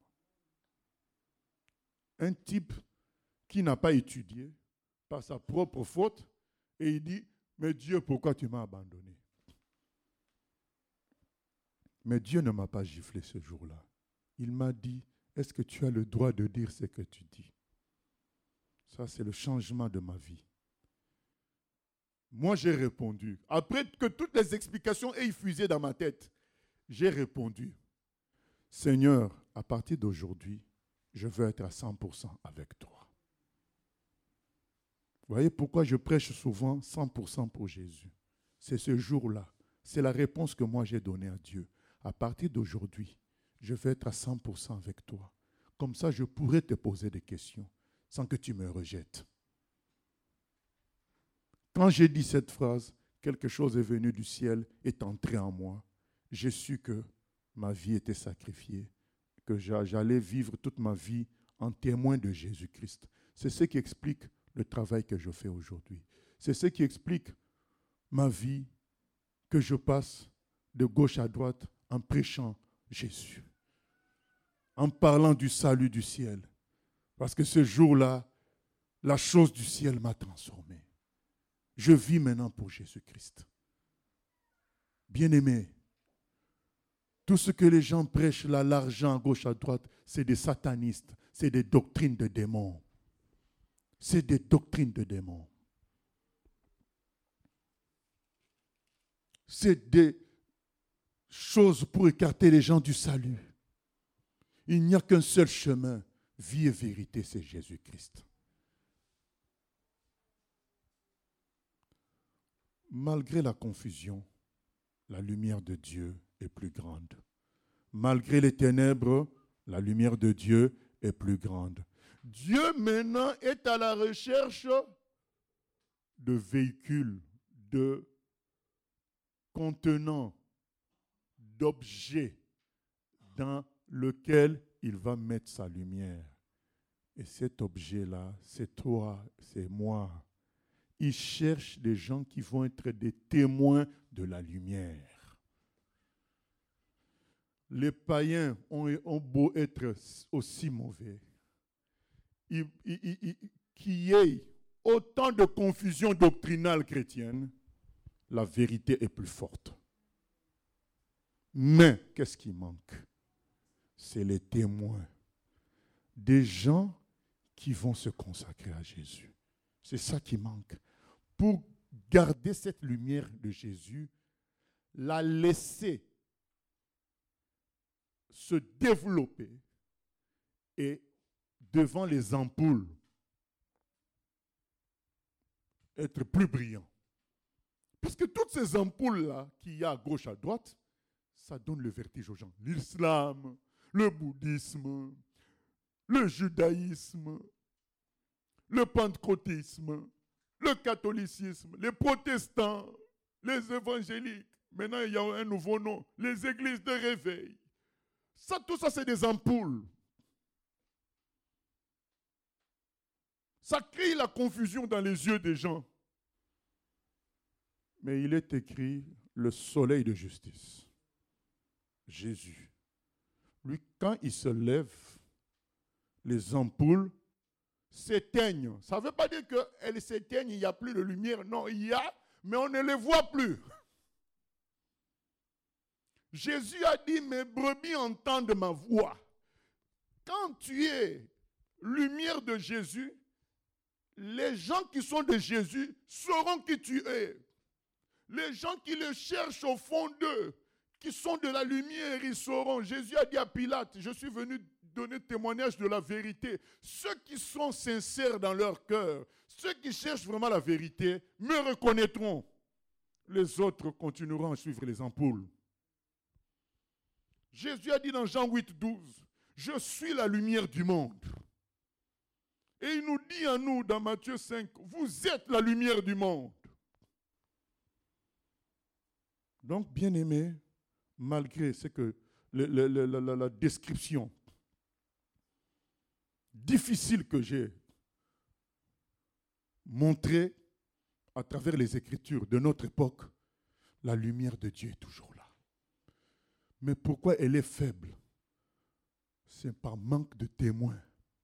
Un type qui n'a pas étudié par sa propre faute et il dit, mais Dieu, pourquoi tu m'as abandonné? Mais Dieu ne m'a pas giflé ce jour-là. Il m'a dit, est-ce que tu as le droit de dire ce que tu dis? Ça, c'est le changement de ma vie. Moi, j'ai répondu. Après que toutes les explications aient fusé dans ma tête, j'ai répondu, Seigneur, à partir d'aujourd'hui, je veux être à cent pour cent avec toi. Vous voyez pourquoi je prêche souvent cent pour cent pour Jésus? C'est ce jour-là. C'est la réponse que moi j'ai donnée à Dieu. À partir d'aujourd'hui, je veux être à cent pour cent avec toi. Comme ça, je pourrais te poser des questions sans que tu me rejettes. Quand j'ai dit cette phrase, quelque chose est venu du ciel, est entré en moi. J'ai su que ma vie était sacrifiée, que j'allais vivre toute ma vie en témoin de Jésus-Christ. C'est ce qui explique le travail que je fais aujourd'hui. C'est ce qui explique ma vie que je passe de gauche à droite en prêchant Jésus, en parlant du salut du ciel. Parce que ce jour-là, la chose du ciel m'a transformé. Je vis maintenant pour Jésus-Christ. Bien-aimé, tout ce que les gens prêchent là, l'argent à gauche, à droite, c'est des satanistes, c'est des doctrines de démons. C'est des doctrines de démons. C'est des choses pour écarter les gens du salut. Il n'y a qu'un seul chemin, vie et vérité, c'est Jésus-Christ. Malgré la confusion, la lumière de Dieu est plus grande. Malgré les ténèbres, la lumière de Dieu est plus grande. Dieu maintenant est à la recherche de véhicules, de contenants, d'objets dans lequel il va mettre sa lumière. Et cet objet-là, c'est toi, c'est moi. Il cherche des gens qui vont être des témoins de la lumière. Les païens ont, ont beau être aussi mauvais. Il, il, il, il, qu'il y ait autant de confusion doctrinale chrétienne, la vérité est plus forte. Mais qu'est-ce qui manque? C'est les témoins. Des gens qui vont se consacrer à Jésus. C'est ça qui manque. Pour garder cette lumière de Jésus, la laisser se développer et devant les ampoules, être plus brillant. Parce que toutes ces ampoules-là qu'il y a à gauche, à droite, ça donne le vertige aux gens. L'islam, le bouddhisme, le judaïsme, le pentecôtisme, le catholicisme, les protestants, les évangéliques. Maintenant, il y a un nouveau nom, les églises de réveil. Ça, tout ça, c'est des ampoules. Ça crée la confusion dans les yeux des gens. Mais il est écrit le soleil de justice. Jésus. Lui, quand il se lève, les ampoules s'éteignent. Ça ne veut pas dire qu'elles s'éteignent, il n'y a plus de lumière. Non, il y a, mais on ne les voit plus. Jésus a dit, mes brebis entendent ma voix. Quand tu es lumière de Jésus, les gens qui sont de Jésus sauront qui tu es. Les gens qui le cherchent au fond d'eux, qui sont de la lumière, ils sauront. Jésus a dit à Pilate, je suis venu donner témoignage de la vérité. Ceux qui sont sincères dans leur cœur, ceux qui cherchent vraiment la vérité, me reconnaîtront. Les autres continueront à suivre les ampoules. Jésus a dit dans Jean huit, douze, je suis la lumière du monde. Et il nous dit à nous dans Matthieu cinq, vous êtes la lumière du monde. Donc, bien-aimés, malgré ce que le, le, le, la, la description difficile que j'ai montrée à travers les Écritures de notre époque, la lumière de Dieu est toujours là. Mais pourquoi elle est faible? C'est par manque de témoins.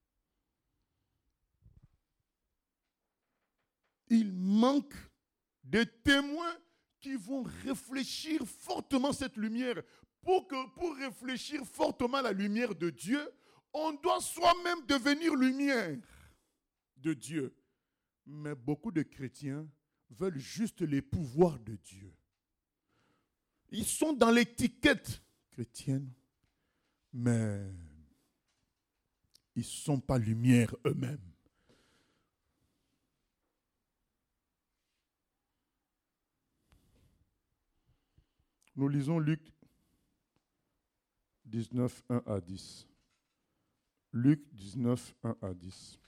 Il manque des témoins qui vont réfléchir fortement cette lumière. Pour, que, pour réfléchir fortement la lumière de Dieu, on doit soi-même devenir lumière de Dieu. Mais beaucoup de chrétiens veulent juste les pouvoirs de Dieu. Ils sont dans l'étiquette chrétienne, mais ils ne sont pas lumière eux-mêmes. Nous lisons Luc dix-neuf, un à dix. Luc dix-neuf, un à dix.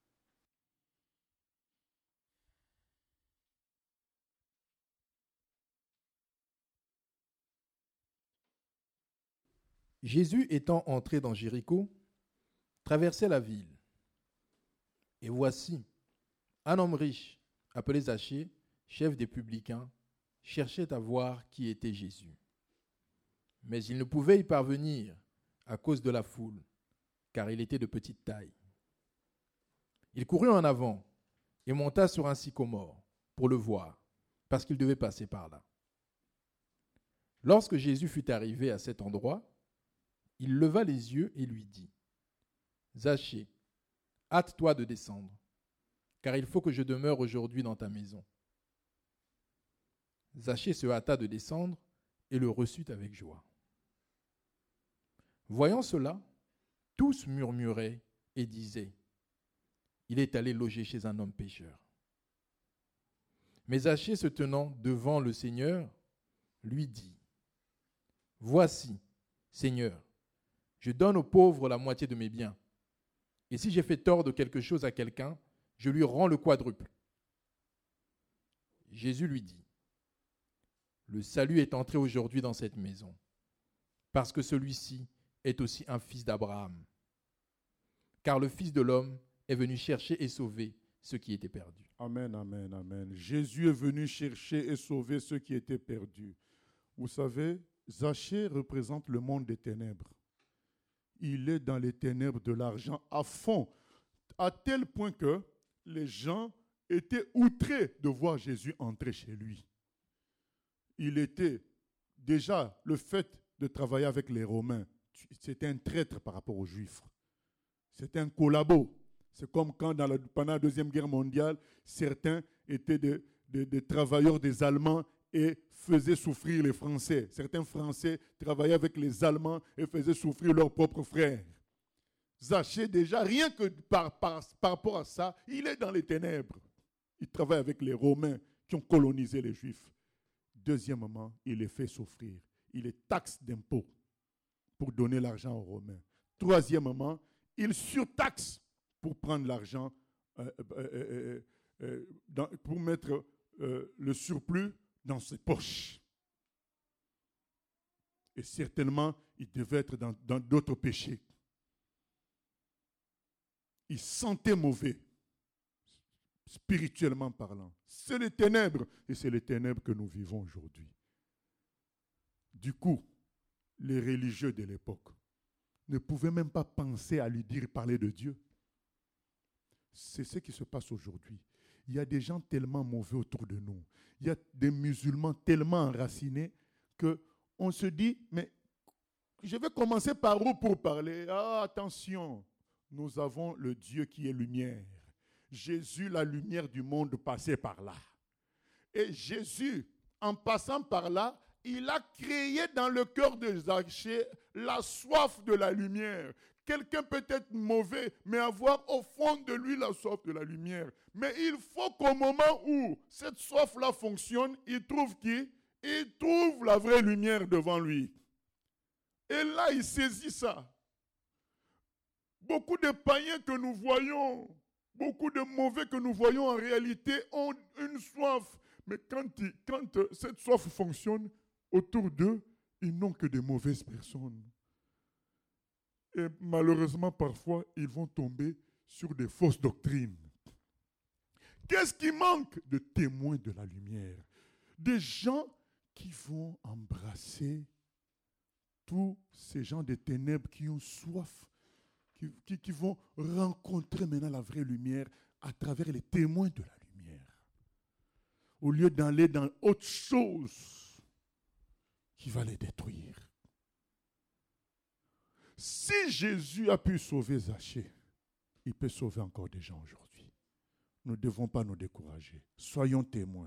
Jésus étant entré dans Jéricho, traversait la ville. Et voici, un homme riche, appelé Zachée, chef des publicains, cherchait à voir qui était Jésus. Mais il ne pouvait y parvenir à cause de la foule, car il était de petite taille. Il courut en avant et monta sur un sycomore pour le voir, parce qu'il devait passer par là. Lorsque Jésus fut arrivé à cet endroit, il leva les yeux et lui dit, « Zachée, hâte-toi de descendre, car il faut que je demeure aujourd'hui dans ta maison. » Zachée se hâta de descendre et le reçut avec joie. Voyant cela, tous murmuraient et disaient, « Il est allé loger chez un homme pécheur. » Mais Zachée, se tenant devant le Seigneur, lui dit, « Voici, Seigneur, je donne aux pauvres la moitié de mes biens, et si j'ai fait tort de quelque chose à quelqu'un, je lui rends le quadruple. » Jésus lui dit, « Le salut est entré aujourd'hui dans cette maison, parce que celui-ci est aussi un fils d'Abraham. Car le Fils de l'homme est venu chercher et sauver ceux qui étaient perdus. Amen, amen, amen. Jésus est venu chercher et sauver ceux qui étaient perdus. Vous savez, Zachée représente le monde des ténèbres. Il est dans les ténèbres de l'argent à fond, à tel point que les gens étaient outrés de voir Jésus entrer chez lui. Il était déjà le fait de travailler avec les Romains. C'était un traître par rapport aux Juifs. C'était un collabo. C'est comme quand dans la, pendant la Deuxième Guerre mondiale, certains étaient des, des, des travailleurs des Allemands et faisaient souffrir les Français. Certains Français travaillaient avec les Allemands et faisaient souffrir leurs propres frères. Zachée, déjà, rien que par, par, par rapport à ça, il est dans les ténèbres. Il travaille avec les Romains qui ont colonisé les Juifs. Deuxièmement, il les fait souffrir. Il est taxe d'impôt pour donner l'argent aux Romains. Troisièmement, il surtaxe pour prendre l'argent, euh, euh, euh, euh, dans, pour mettre euh, le surplus dans ses poches. Et certainement, il devait être dans, dans d'autres péchés. Il sentait mauvais, spirituellement parlant. C'est les ténèbres, et c'est les ténèbres que nous vivons aujourd'hui. Du coup, les religieux de l'époque ne pouvaient même pas penser à lui dire parler de Dieu. C'est ce qui se passe aujourd'hui. Il y a des gens tellement mauvais autour de nous. Il y a des musulmans tellement enracinés qu'on se dit, mais je vais commencer par où pour parler? Ah, attention, nous avons le Dieu qui est lumière. Jésus, la lumière du monde, passait par là. Et Jésus, en passant par là, il a créé dans le cœur de Zachée la soif de la lumière. Quelqu'un peut être mauvais, mais avoir au fond de lui la soif de la lumière. Mais il faut qu'au moment où cette soif-là fonctionne, il trouve qui? Il trouve la vraie lumière devant lui. Et là, il saisit ça. Beaucoup de païens que nous voyons, beaucoup de mauvais que nous voyons en réalité ont une soif. Mais quand, il, quand cette soif fonctionne, autour d'eux, ils n'ont que des mauvaises personnes. Et malheureusement, parfois, ils vont tomber sur des fausses doctrines. Qu'est-ce qui manque? De témoins de la lumière. Des gens qui vont embrasser tous ces gens des ténèbres qui ont soif, qui, qui, qui vont rencontrer maintenant la vraie lumière à travers les témoins de la lumière. Au lieu d'aller dans autre chose qui va les détruire. Si Jésus a pu sauver Zachée, il peut sauver encore des gens aujourd'hui. Nous ne devons pas nous décourager. Soyons témoins.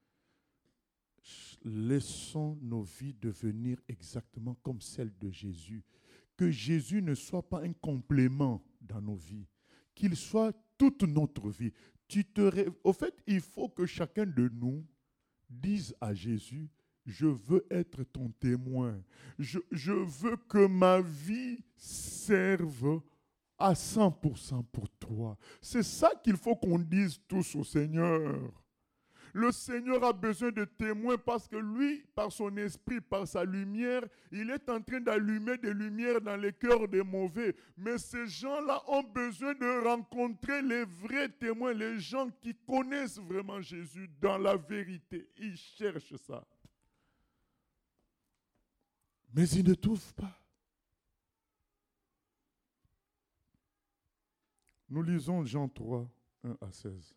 Laissons nos vies devenir exactement comme celles de Jésus. Que Jésus ne soit pas un complément dans nos vies, qu'il soit toute notre vie. Tu te ré... Au fait, il faut que chacun de nous dise à Jésus, je veux être ton témoin. Je, je veux que ma vie serve à cent pour cent pour toi. C'est ça qu'il faut qu'on dise tous au Seigneur. Le Seigneur a besoin de témoins parce que lui, par son esprit, par sa lumière, il est en train d'allumer des lumières dans les cœurs des mauvais. Mais ces gens-là ont besoin de rencontrer les vrais témoins, les gens qui connaissent vraiment Jésus dans la vérité. Ils cherchent ça. Mais ils ne trouvent pas. Nous lisons Jean trois, un à seize.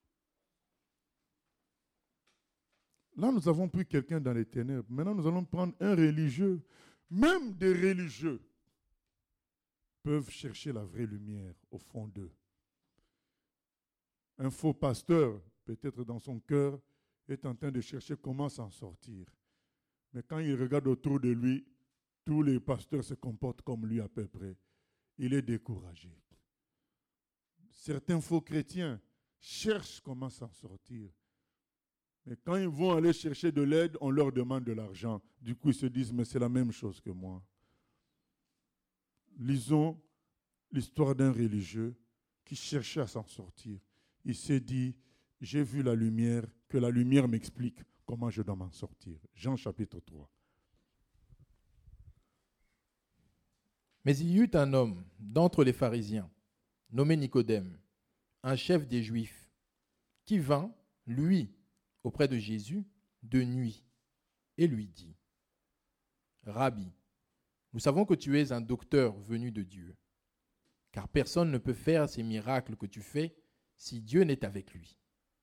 Là, nous avons pris quelqu'un dans les ténèbres. Maintenant, nous allons prendre un religieux. Même des religieux peuvent chercher la vraie lumière au fond d'eux. Un faux pasteur, peut-être dans son cœur, est en train de chercher comment s'en sortir. Mais quand il regarde autour de lui, tous les pasteurs se comportent comme lui à peu près. Il est découragé. Certains faux chrétiens cherchent comment s'en sortir. Mais quand ils vont aller chercher de l'aide, on leur demande de l'argent. Du coup, ils se disent, mais c'est la même chose que moi. Lisons l'histoire d'un religieux qui cherchait à s'en sortir. Il s'est dit, j'ai vu la lumière, que la lumière m'explique comment je dois m'en sortir. Jean chapitre trois. Mais il y eut un homme d'entre les pharisiens, nommé Nicodème, un chef des Juifs, qui vint, lui, auprès de Jésus, de nuit, et lui dit, « Rabbi, nous savons que tu es un docteur venu de Dieu, car personne ne peut faire ces miracles que tu fais si Dieu n'est avec lui. »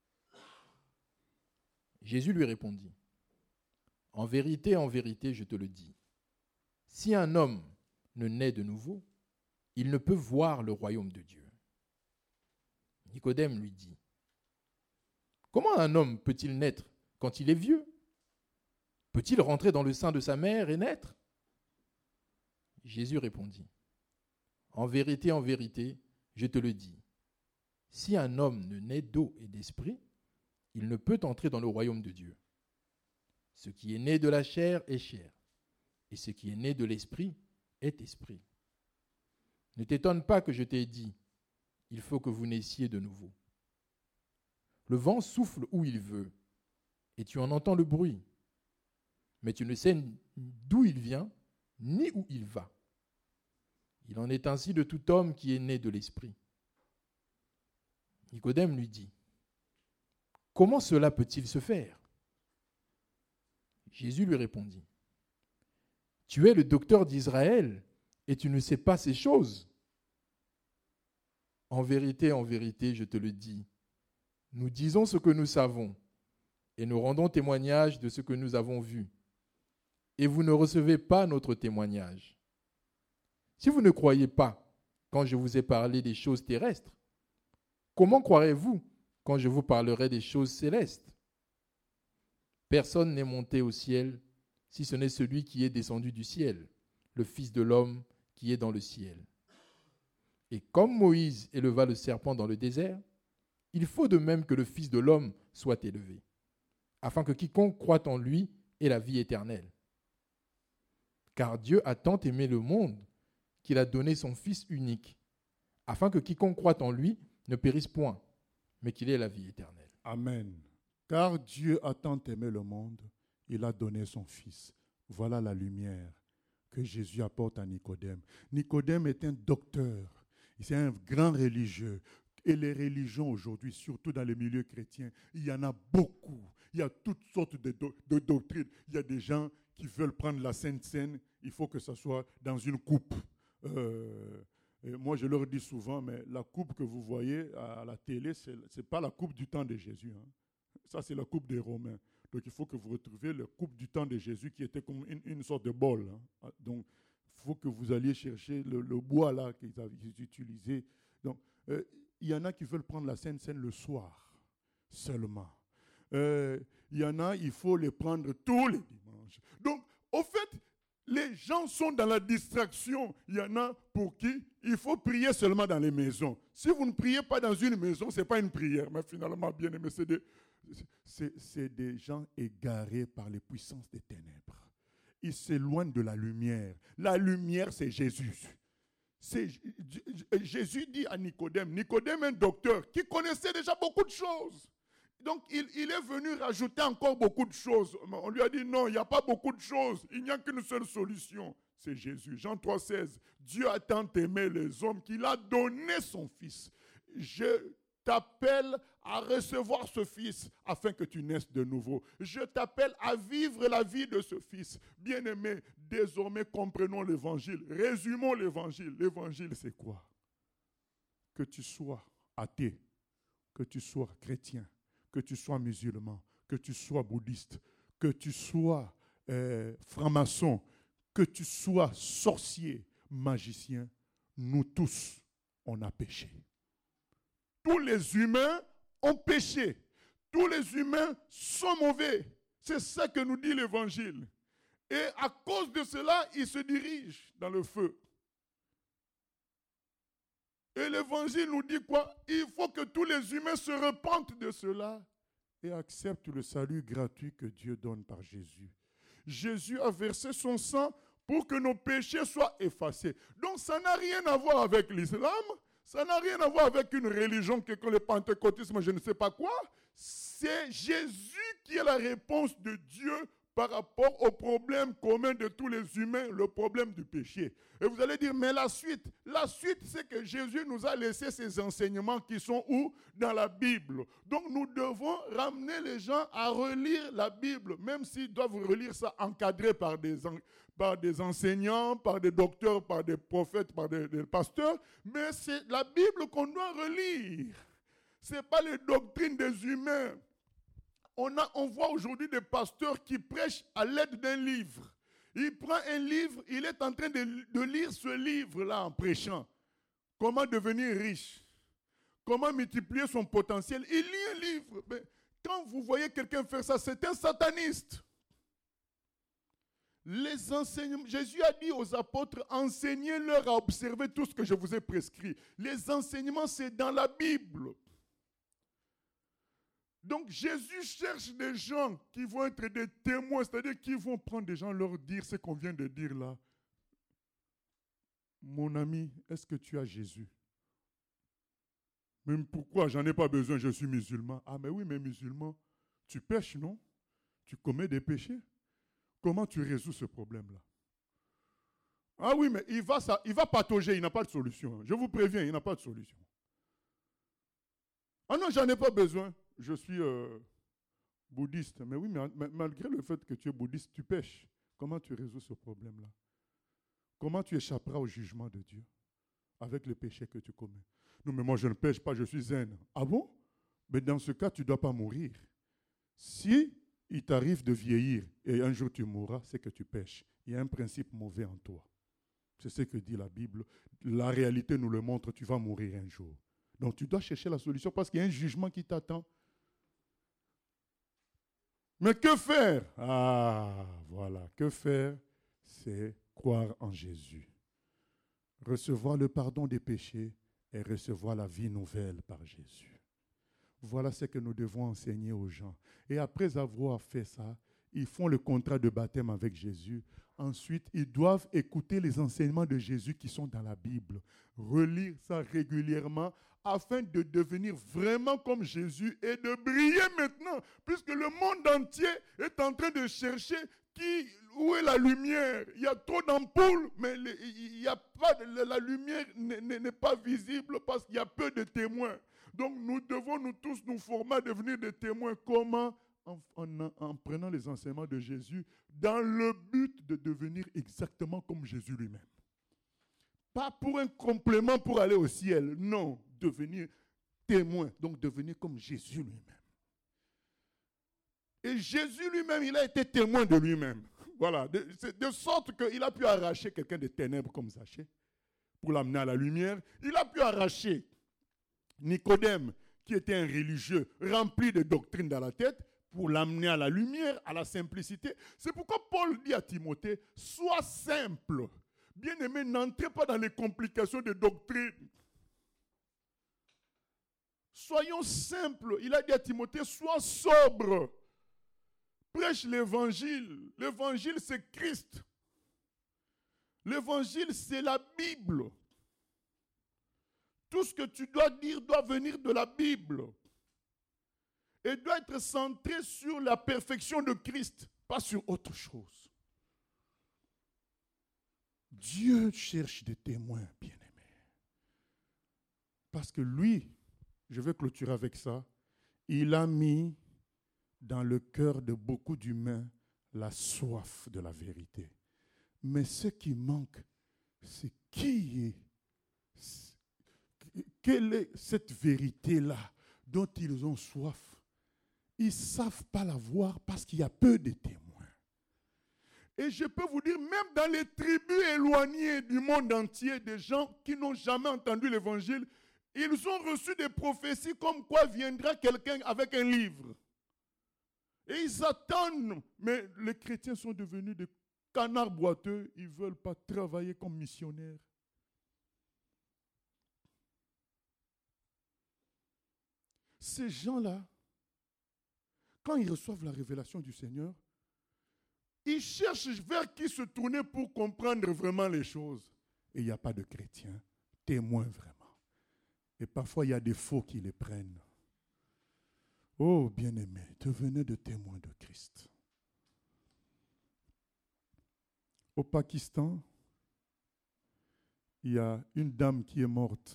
Jésus lui répondit, « En vérité, en vérité, je te le dis, si un homme ne naît de nouveau, il ne peut voir le royaume de Dieu. » Nicodème lui dit, « Comment un homme peut-il naître quand il est vieux? Peut-il rentrer dans le sein de sa mère et naître? » Jésus répondit, « En vérité, en vérité, je te le dis, si un homme ne naît d'eau et d'esprit, il ne peut entrer dans le royaume de Dieu. Ce qui est né de la chair est chair, et ce qui est né de l'esprit est esprit. Ne t'étonne pas que je t'ai dit, il faut que vous naissiez de nouveau. Le vent souffle où il veut, et tu en entends le bruit, mais tu ne sais d'où il vient, ni où il va. Il en est ainsi de tout homme qui est né de l'esprit. » Nicodème lui dit, « Comment cela peut-il se faire? » Jésus lui répondit, « Tu es le docteur d'Israël et tu ne sais pas ces choses. En vérité, en vérité, je te le dis, nous disons ce que nous savons et nous rendons témoignage de ce que nous avons vu. Et vous ne recevez pas notre témoignage. Si vous ne croyez pas quand je vous ai parlé des choses terrestres, comment croirez-vous quand je vous parlerai des choses célestes? Personne n'est monté au ciel si ce n'est celui qui est descendu du ciel, le Fils de l'homme qui est dans le ciel. Et comme Moïse éleva le serpent dans le désert, il faut de même que le Fils de l'homme soit élevé, afin que quiconque croit en lui ait la vie éternelle. Car Dieu a tant aimé le monde qu'il a donné son Fils unique, afin que quiconque croit en lui ne périsse point, mais qu'il ait la vie éternelle. Amen. Car Dieu a tant aimé le monde, il a donné son Fils. Voilà la lumière que Jésus apporte à Nicodème. Nicodème est un docteur, c'est un grand religieux. Et les religions aujourd'hui, surtout dans les milieux chrétiens, il y en a beaucoup. Il y a toutes sortes de, do- de doctrines. Il y a des gens qui veulent prendre la Sainte Seine, il faut que ça soit dans une coupe. Euh, et moi, je leur dis souvent, mais la coupe que vous voyez à la télé, ce n'est pas la coupe du temps de Jésus. Hein. Ça, c'est la coupe des Romains. Donc, il faut que vous retrouviez la coupe du temps de Jésus qui était comme une, une sorte de bol. Hein. Donc, il faut que vous alliez chercher le, le bois là qu'ils avaient utilisé. Donc, euh, il y en a qui veulent prendre la Sainte Seine le soir seulement. Euh, il y en a, il faut les prendre tous les dimanches. Donc, au fait, les gens sont dans la distraction. Il y en a pour qui il faut prier seulement dans les maisons. Si vous ne priez pas dans une maison, ce n'est pas une prière. Mais finalement, bien aimé, c'est des, c'est, c'est des gens égarés par les puissances des ténèbres. Ils s'éloignent de la lumière. La lumière, c'est Jésus. C'est, Jésus dit à Nicodème, Nicodème, un docteur qui connaissait déjà beaucoup de choses. Donc, il, il est venu rajouter encore beaucoup de choses. On lui a dit, non, il n'y a pas beaucoup de choses. Il n'y a qu'une seule solution. C'est Jésus. Jean trois seize. Dieu a tant aimé les hommes qu'il a donné son Fils. Je t'appelle à recevoir ce Fils afin que tu naisses de nouveau. Je t'appelle à vivre la vie de ce Fils. Bien-aimé, désormais comprenons l'Évangile. Résumons l'Évangile. L'Évangile, c'est quoi? Que tu sois athée, que tu sois chrétien, que tu sois musulman, que tu sois bouddhiste, que tu sois euh, franc-maçon, que tu sois sorcier, magicien, nous tous, on a péché. Tous les humains ont péché. Tous les humains sont mauvais. C'est ça que nous dit l'Évangile. Et à cause de cela, ils se dirigent dans le feu. Et l'Évangile nous dit quoi? Il faut que tous les humains se repentent de cela et acceptent le salut gratuit que Dieu donne par Jésus. Jésus a versé son sang pour que nos péchés soient effacés. Donc ça n'a rien à voir avec l'islam, ça n'a rien à voir avec une religion que le pentecôtisme, je ne sais pas quoi. C'est Jésus qui est la réponse de Dieu par rapport au problème commun de tous les humains, le problème du péché. Et vous allez dire, mais la suite, la suite, c'est que Jésus nous a laissé ces enseignements qui sont où? Dans la Bible. Donc nous devons ramener les gens à relire la Bible, même s'ils doivent relire ça encadré par des, par des enseignants, par des docteurs, par des prophètes, par des, des pasteurs, mais c'est la Bible qu'on doit relire. Ce n'est pas les doctrines des humains. On, a, on voit aujourd'hui des pasteurs qui prêchent à l'aide d'un livre. Il prend un livre, il est en train de, de lire ce livre-là en prêchant. Comment devenir riche? Comment multiplier son potentiel? Il lit un livre. Mais quand vous voyez quelqu'un faire ça, c'est un sataniste. Les enseignements, Jésus a dit aux apôtres, enseignez-leur à observer tout ce que je vous ai prescrit. Les enseignements, c'est dans la Bible. Donc Jésus cherche des gens qui vont être des témoins, c'est-à-dire qui vont prendre des gens, leur dire ce qu'on vient de dire là. Mon ami, est-ce que tu as Jésus? Même pourquoi? J'en ai pas besoin, je suis musulman. Ah mais oui, mais musulman, tu pêches, non? Tu commets des péchés? Comment tu résous ce problème-là? Ah oui, mais il va, ça, il va patauger, il n'a pas de solution. Je vous préviens, il n'a pas de solution. Ah non, j'en ai pas besoin. Je suis euh, bouddhiste. Mais oui, mais malgré le fait que tu es bouddhiste, tu pêches. Comment tu résous ce problème-là? Comment tu échapperas au jugement de Dieu avec le péché que tu commets? Non, mais moi, je ne pêche pas, je suis zen. Ah bon? Mais dans ce cas, tu ne dois pas mourir. Si il t'arrive de vieillir et un jour tu mourras, c'est que tu pêches. Il y a un principe mauvais en toi. C'est ce que dit la Bible. La réalité nous le montre, tu vas mourir un jour. Donc tu dois chercher la solution parce qu'il y a un jugement qui t'attend. Mais que faire? Ah, voilà. Que faire? C'est croire en Jésus. Recevoir le pardon des péchés et recevoir la vie nouvelle par Jésus. Voilà ce que nous devons enseigner aux gens. Et après avoir fait ça, ils font le contrat de baptême avec Jésus. Ensuite, ils doivent écouter les enseignements de Jésus qui sont dans la Bible. Relire ça régulièrement afin de devenir vraiment comme Jésus et de briller maintenant. Puisque le monde entier est en train de chercher qui, où est la lumière. Il y a trop d'ampoules, mais il y a pas de, la lumière n'est pas visible parce qu'il y a peu de témoins. Donc nous devons nous tous nous former à devenir des témoins. Comment? En, en, en prenant les enseignements de Jésus dans le but de devenir exactement comme Jésus lui-même. Pas pour un complément pour aller au ciel. Non, devenir témoin. Donc devenir comme Jésus lui-même. Et Jésus lui-même, il a été témoin de lui-même. Voilà, de, de sorte qu'il a pu arracher quelqu'un des ténèbres comme Zachée pour l'amener à la lumière. Il a pu arracher Nicodème, qui était un religieux rempli de doctrines dans la tête, pour l'amener à la lumière, à la simplicité. C'est pourquoi Paul dit à Timothée, sois simple. Bien-aimé, n'entrez pas dans les complications de doctrine. Soyons simples. Il a dit à Timothée, sois sobre. Prêche l'évangile. L'évangile, c'est Christ. L'évangile, c'est la Bible. Tout ce que tu dois dire doit venir de la Bible. Et doit être centré sur la perfection de Christ, pas sur autre chose. Dieu cherche des témoins, bien-aimés. Parce que lui, je vais clôturer avec ça, il a mis dans le cœur de beaucoup d'humains la soif de la vérité. Mais ce qui manque, c'est qui est, quelle est cette vérité-là dont ils ont soif? Ils ne savent pas la voir parce qu'il y a peu de témoins. Et je peux vous dire, même dans les tribus éloignées du monde entier, des gens qui n'ont jamais entendu l'évangile, ils ont reçu des prophéties comme quoi viendra quelqu'un avec un livre. Et ils attendent. Mais les chrétiens sont devenus des canards boiteux. Ils ne veulent pas travailler comme missionnaires. Ces gens-là, quand ils reçoivent la révélation du Seigneur, ils cherchent vers qui se tourner pour comprendre vraiment les choses. Et il n'y a pas de chrétiens témoins vraiment. Et parfois, il y a des faux qui les prennent. Oh, bien-aimés, devenez de témoins de Christ. Au Pakistan, il y a une dame qui est morte.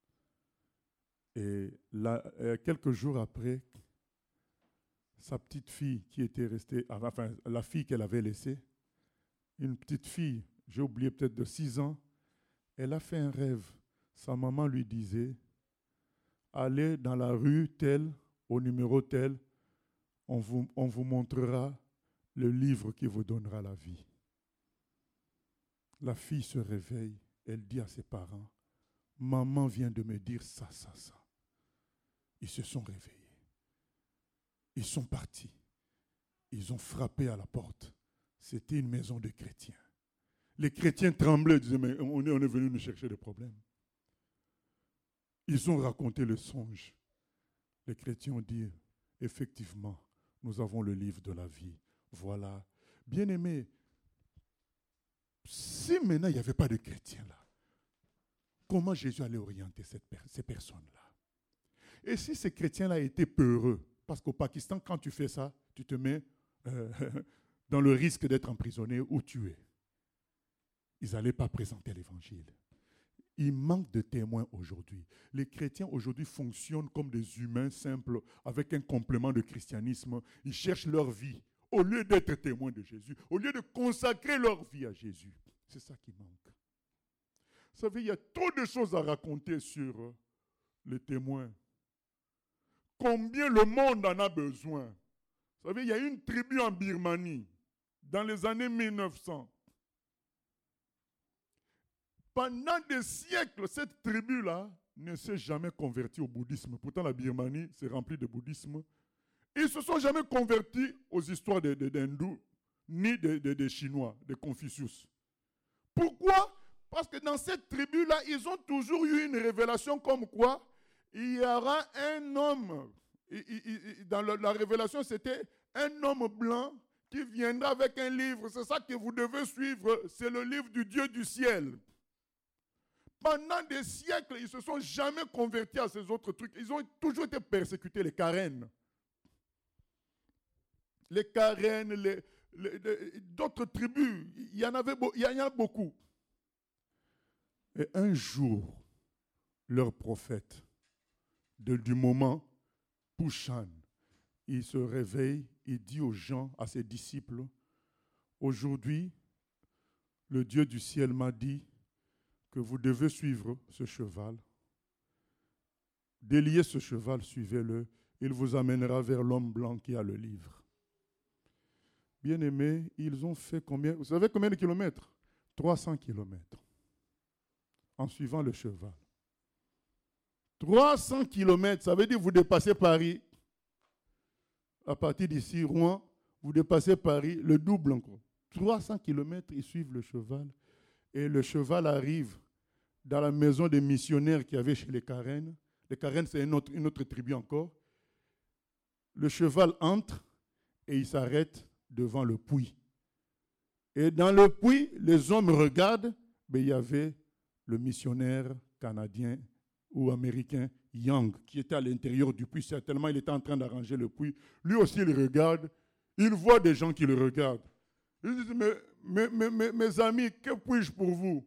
Et là, quelques jours après, sa petite fille qui était restée, enfin la fille qu'elle avait laissée, une petite fille, j'ai oublié peut-être de six ans, elle a fait un rêve. Sa maman lui disait, allez dans la rue telle, au numéro tel, on vous, on vous montrera le livre qui vous donnera la vie. La fille se réveille, elle dit à ses parents, maman vient de me dire ça, ça, ça. Ils se sont réveillés. Ils sont partis. Ils ont frappé à la porte. C'était une maison de chrétiens. Les chrétiens tremblaient, disaient, mais on est, on est venu nous chercher des problèmes. Ils ont raconté le songe. Les chrétiens ont dit, effectivement, nous avons le livre de la vie. Voilà. Bien-aimés, si maintenant il n'y avait pas de chrétiens là, comment Jésus allait orienter cette, ces personnes-là? Et si ces chrétiens-là étaient peureux, parce qu'au Pakistan, quand tu fais ça, tu te mets euh, dans le risque d'être emprisonné ou tué. Ils n'allaient pas présenter l'évangile. Il manque de témoins aujourd'hui. Les chrétiens aujourd'hui fonctionnent comme des humains simples avec un complément de christianisme. Ils cherchent leur vie au lieu d'être témoins de Jésus, au lieu de consacrer leur vie à Jésus. C'est ça qui manque. Vous savez, il y a trop de choses à raconter sur les témoins. Combien le monde en a besoin. Vous savez, il y a une tribu en Birmanie, dans les années mille neuf cents. Pendant des siècles, cette tribu-là ne s'est jamais convertie au bouddhisme. Pourtant, la Birmanie, c'est rempli de bouddhisme. Ils ne se sont jamais convertis aux histoires des de, d'hindous, ni des de, de Chinois, de Confucius. Pourquoi? Parce que dans cette tribu-là, ils ont toujours eu une révélation comme quoi il y aura un homme. Il, il, il, dans la, la révélation, c'était un homme blanc qui viendra avec un livre. C'est ça que vous devez suivre. C'est le livre du Dieu du ciel. Pendant des siècles, ils ne se sont jamais convertis à ces autres trucs. Ils ont toujours été persécutés, les Karen. Les Karen, les, les, les, d'autres tribus, il y en avait, il y en a beaucoup. Et un jour, leur prophète, de, du moment, Pushan, il se réveille, il dit aux gens, à ses disciples, aujourd'hui, le Dieu du ciel m'a dit que vous devez suivre ce cheval. Déliez ce cheval, suivez-le, il vous amènera vers l'homme blanc qui a le livre. Bien-aimés, ils ont fait combien? Vous savez combien de kilomètres? trois cents kilomètres. En suivant le cheval. trois cents kilomètres, ça veut dire que vous dépassez Paris. À partir d'ici, Rouen, vous dépassez Paris, le double encore. trois cents kilomètres, ils suivent le cheval. Et le cheval arrive dans la maison des missionnaires qu'il y avait chez les Karen. Les Karen, c'est une autre, une autre tribu encore. Le cheval entre et il s'arrête devant le puits. Et dans le puits, les hommes regardent, mais il y avait le missionnaire canadien ou américain Young qui était à l'intérieur du puits. Certainement, il était en train d'arranger le puits. Lui aussi, il regarde. Il voit des gens qui le regardent. Il dit, mais, mais, mais, mais, mes amis, que puis-je pour vous?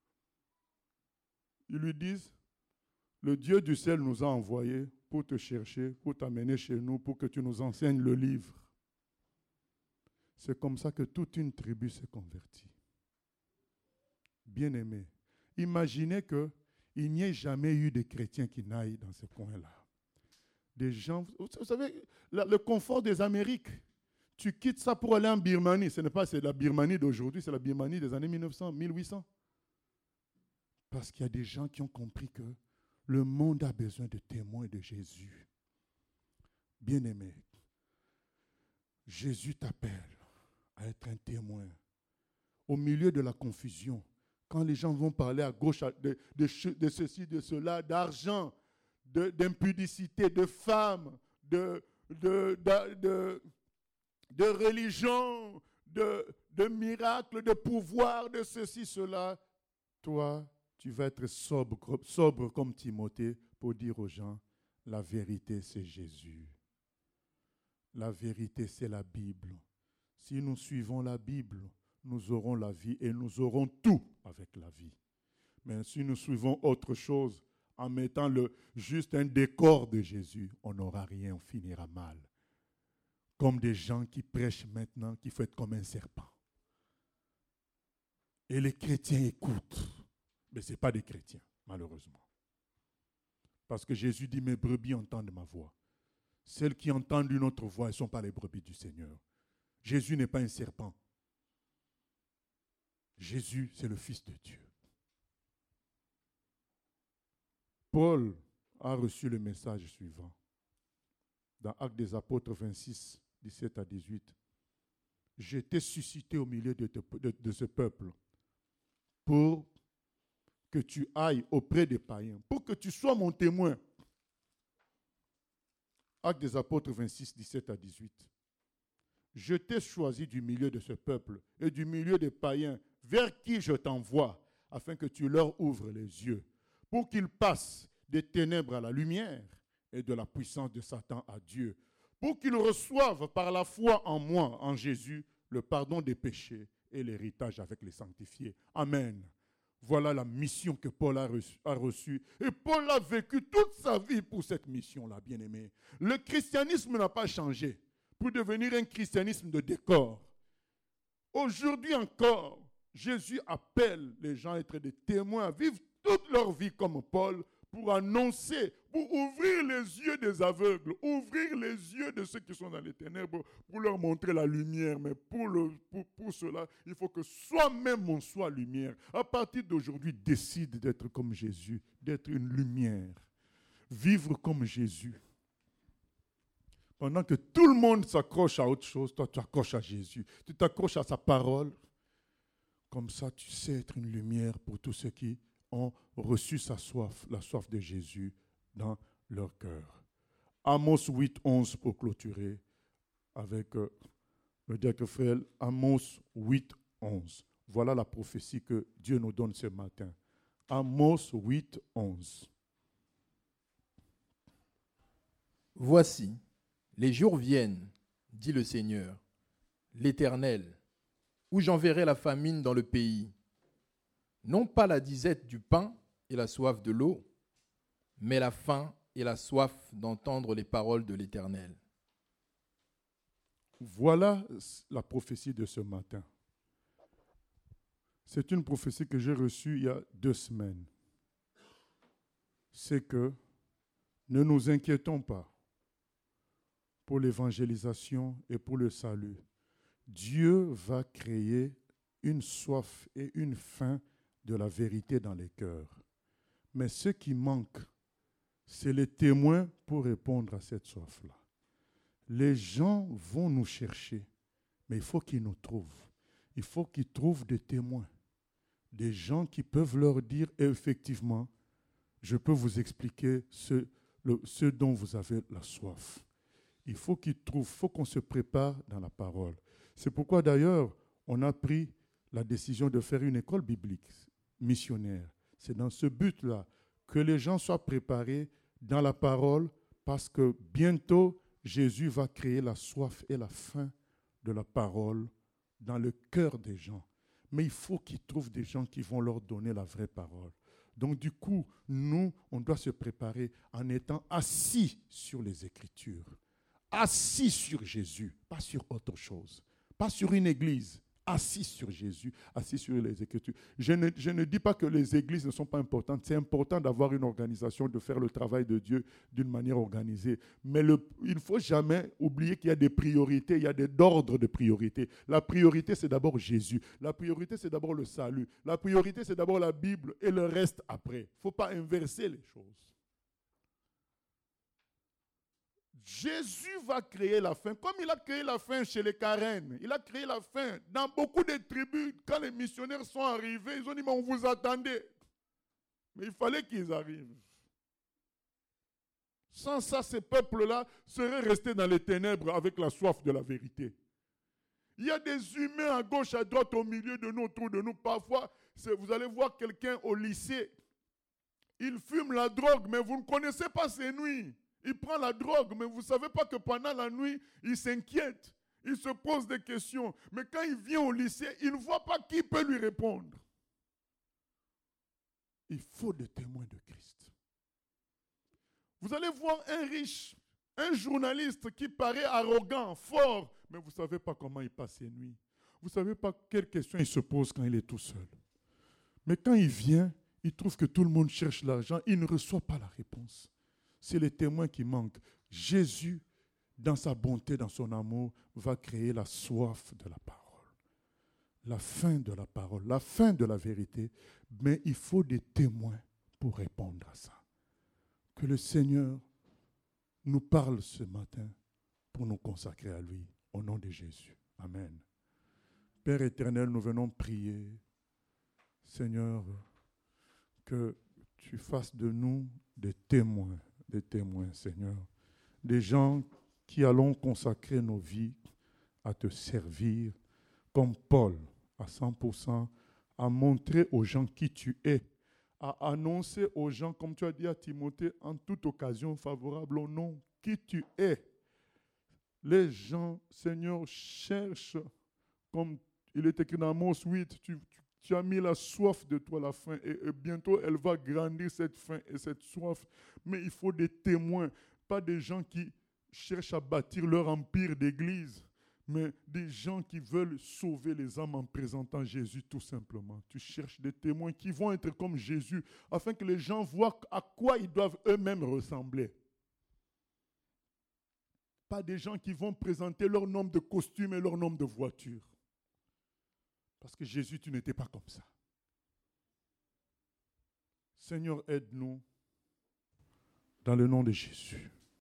Ils lui disent, le Dieu du ciel nous a envoyés pour te chercher, pour t'amener chez nous, pour que tu nous enseignes le livre. C'est comme ça que toute une tribu s'est convertie. Bien-aimés, imaginez qu'il n'y ait jamais eu de chrétiens qui n'aillent dans ce coin-là. Des gens, vous savez, le confort des Amériques. Tu quittes ça pour aller en Birmanie. Ce n'est pas c'est la Birmanie d'aujourd'hui, c'est la Birmanie des années mille neuf cents, mille huit cents. Parce qu'il y a des gens qui ont compris que le monde a besoin de témoins de Jésus. Bien-aimé, Jésus t'appelle à être un témoin. Au milieu de la confusion, quand les gens vont parler à gauche de, de, de ceci, de cela, d'argent, de, d'impudicité, de femmes, de... de, de, de de religion, de, de miracles, de pouvoir, de ceci, cela, toi, tu vas être sobre, sobre comme Timothée pour dire aux gens, la vérité, c'est Jésus. La vérité, c'est la Bible. Si nous suivons la Bible, nous aurons la vie et nous aurons tout avec la vie. Mais si nous suivons autre chose, en mettant le, juste un décor de Jésus, on n'aura rien, on finira mal. Comme des gens qui prêchent maintenant qu'il faut être comme un serpent. Et les chrétiens écoutent. Mais ce n'est pas des chrétiens, malheureusement. Parce que Jésus dit, mes brebis entendent ma voix. Celles qui entendent une autre voix, elles ne sont pas les brebis du Seigneur. Jésus n'est pas un serpent. Jésus, c'est le Fils de Dieu. Paul a reçu le message suivant. Dans Actes des Apôtres vingt-six, dix-sept à dix-huit. J'étais suscité au milieu de, te, de, de ce peuple pour que tu ailles auprès des païens, pour que tu sois mon témoin. Actes des Apôtres vingt-six, dix-sept à dix-huit. Je t'ai choisi du milieu de ce peuple et du milieu des païens vers qui je t'envoie, afin que tu leur ouvres les yeux, pour qu'ils passent des ténèbres à la lumière et de la puissance de Satan à Dieu, pour qu'ils reçoivent par la foi en moi, en Jésus, le pardon des péchés et l'héritage avec les sanctifiés. Amen. Voilà la mission que Paul a reçue. A reçue. Et Paul a vécu toute sa vie pour cette mission-là, bien-aimé. Le christianisme n'a pas changé pour devenir un christianisme de décor. Aujourd'hui encore, Jésus appelle les gens à être des témoins, à vivre toute leur vie comme Paul, pour annoncer, pour ouvrir les yeux des aveugles, ouvrir les yeux de ceux qui sont dans les ténèbres, pour leur montrer la lumière. Mais pour, le, pour, pour cela, il faut que soi-même on soit lumière. À partir d'aujourd'hui, décide d'être comme Jésus, d'être une lumière. Vivre comme Jésus. Pendant que tout le monde s'accroche à autre chose, toi tu t'accroches à Jésus. Tu t'accroches à sa parole. Comme ça, tu sais être une lumière pour tous ceux qui ont reçu sa soif, la soif de Jésus dans leur cœur. Amos huit, onze pour clôturer avec euh, le diacre frère. Amos huit, onze. Voilà la prophétie que Dieu nous donne ce matin. Amos huit, onze. Voici, les jours viennent, dit le Seigneur, l'Éternel, où j'enverrai la famine dans le pays. Non pas la disette du pain et la soif de l'eau, mais la faim et la soif d'entendre les paroles de l'Éternel. Voilà la prophétie de ce matin. C'est une prophétie que j'ai reçue il y a deux semaines. C'est que ne nous inquiétons pas pour l'évangélisation et pour le salut. Dieu va créer une soif et une faim de la vérité dans les cœurs. Mais ce qui manque, c'est les témoins pour répondre à cette soif-là. Les gens vont nous chercher, mais il faut qu'ils nous trouvent. Il faut qu'ils trouvent des témoins, des gens qui peuvent leur dire effectivement, je peux vous expliquer ce, le, ce dont vous avez la soif. Il faut qu'ils trouvent, il faut qu'on se prépare dans la parole. C'est pourquoi d'ailleurs, on a pris la décision de faire une école biblique missionnaire. C'est dans ce but-là que les gens soient préparés dans la parole, parce que bientôt, Jésus va créer la soif et la faim de la parole dans le cœur des gens. Mais il faut qu'ils trouvent des gens qui vont leur donner la vraie parole. Donc du coup, nous, on doit se préparer en étant assis sur les Écritures. Assis sur Jésus, pas sur autre chose. Pas sur une église. Assis sur Jésus, assis sur les Écritures. Je ne, je ne dis pas que les églises ne sont pas importantes. C'est important d'avoir une organisation, de faire le travail de Dieu d'une manière organisée. Mais le, il ne faut jamais oublier qu'il y a des priorités, il y a des ordres de priorité. La priorité, c'est d'abord Jésus. La priorité, c'est d'abord le salut. La priorité, c'est d'abord la Bible et le reste après. Il ne faut pas inverser les choses. Jésus va créer la faim, comme il a créé la faim chez les Karen. Il a créé la faim dans beaucoup de tribus. Quand les missionnaires sont arrivés, ils ont dit, mais on vous attendait. Mais il fallait qu'ils arrivent. Sans ça, ces peuples-là seraient restés dans les ténèbres avec la soif de la vérité. Il y a des humains à gauche, à droite, au milieu de nous, autour de nous. Parfois, vous allez voir quelqu'un au lycée. Il fume la drogue, mais vous ne connaissez pas ses nuits. Il prend la drogue, mais vous ne savez pas que pendant la nuit, il s'inquiète. il se pose des questions. Mais quand il vient au lycée, il ne voit pas qui peut lui répondre. Il faut des témoins de Christ. Vous allez voir un riche, un journaliste qui paraît arrogant, fort, mais vous ne savez pas comment il passe ses nuits. Vous ne savez pas quelles questions il se pose quand il est tout seul. Mais quand il vient, il trouve que tout le monde cherche l'argent, il ne reçoit pas la réponse. C'est les témoins qui manquent. Jésus, dans sa bonté, dans son amour, va créer la soif de la parole. La faim de la parole, la faim de la vérité. Mais il faut des témoins pour répondre à ça. Que le Seigneur nous parle ce matin pour nous consacrer à lui, au nom de Jésus. Amen. Père éternel, nous venons prier. Seigneur, que tu fasses de nous des témoins, des témoins, Seigneur. Des gens qui allons consacrer nos vies à te servir, comme Paul, à cent pour cent, à montrer aux gens qui tu es, à annoncer aux gens, comme tu as dit à Timothée, en toute occasion favorable au nom qui tu es. Les gens, Seigneur, cherchent, comme il est écrit dans Amos huit, tu, tu, tu as mis la soif de toi, la faim, et, et bientôt elle va grandir, cette faim et cette soif. Mais il faut des témoins, pas des gens qui cherchent à bâtir leur empire d'église, mais des gens qui veulent sauver les âmes en présentant Jésus tout simplement. Tu cherches des témoins qui vont être comme Jésus, afin que les gens voient à quoi ils doivent eux-mêmes ressembler. Pas des gens qui vont présenter leur nombre de costumes et leur nombre de voitures. Parce que Jésus, tu n'étais pas comme ça. Seigneur, aide-nous dans le nom de Jésus.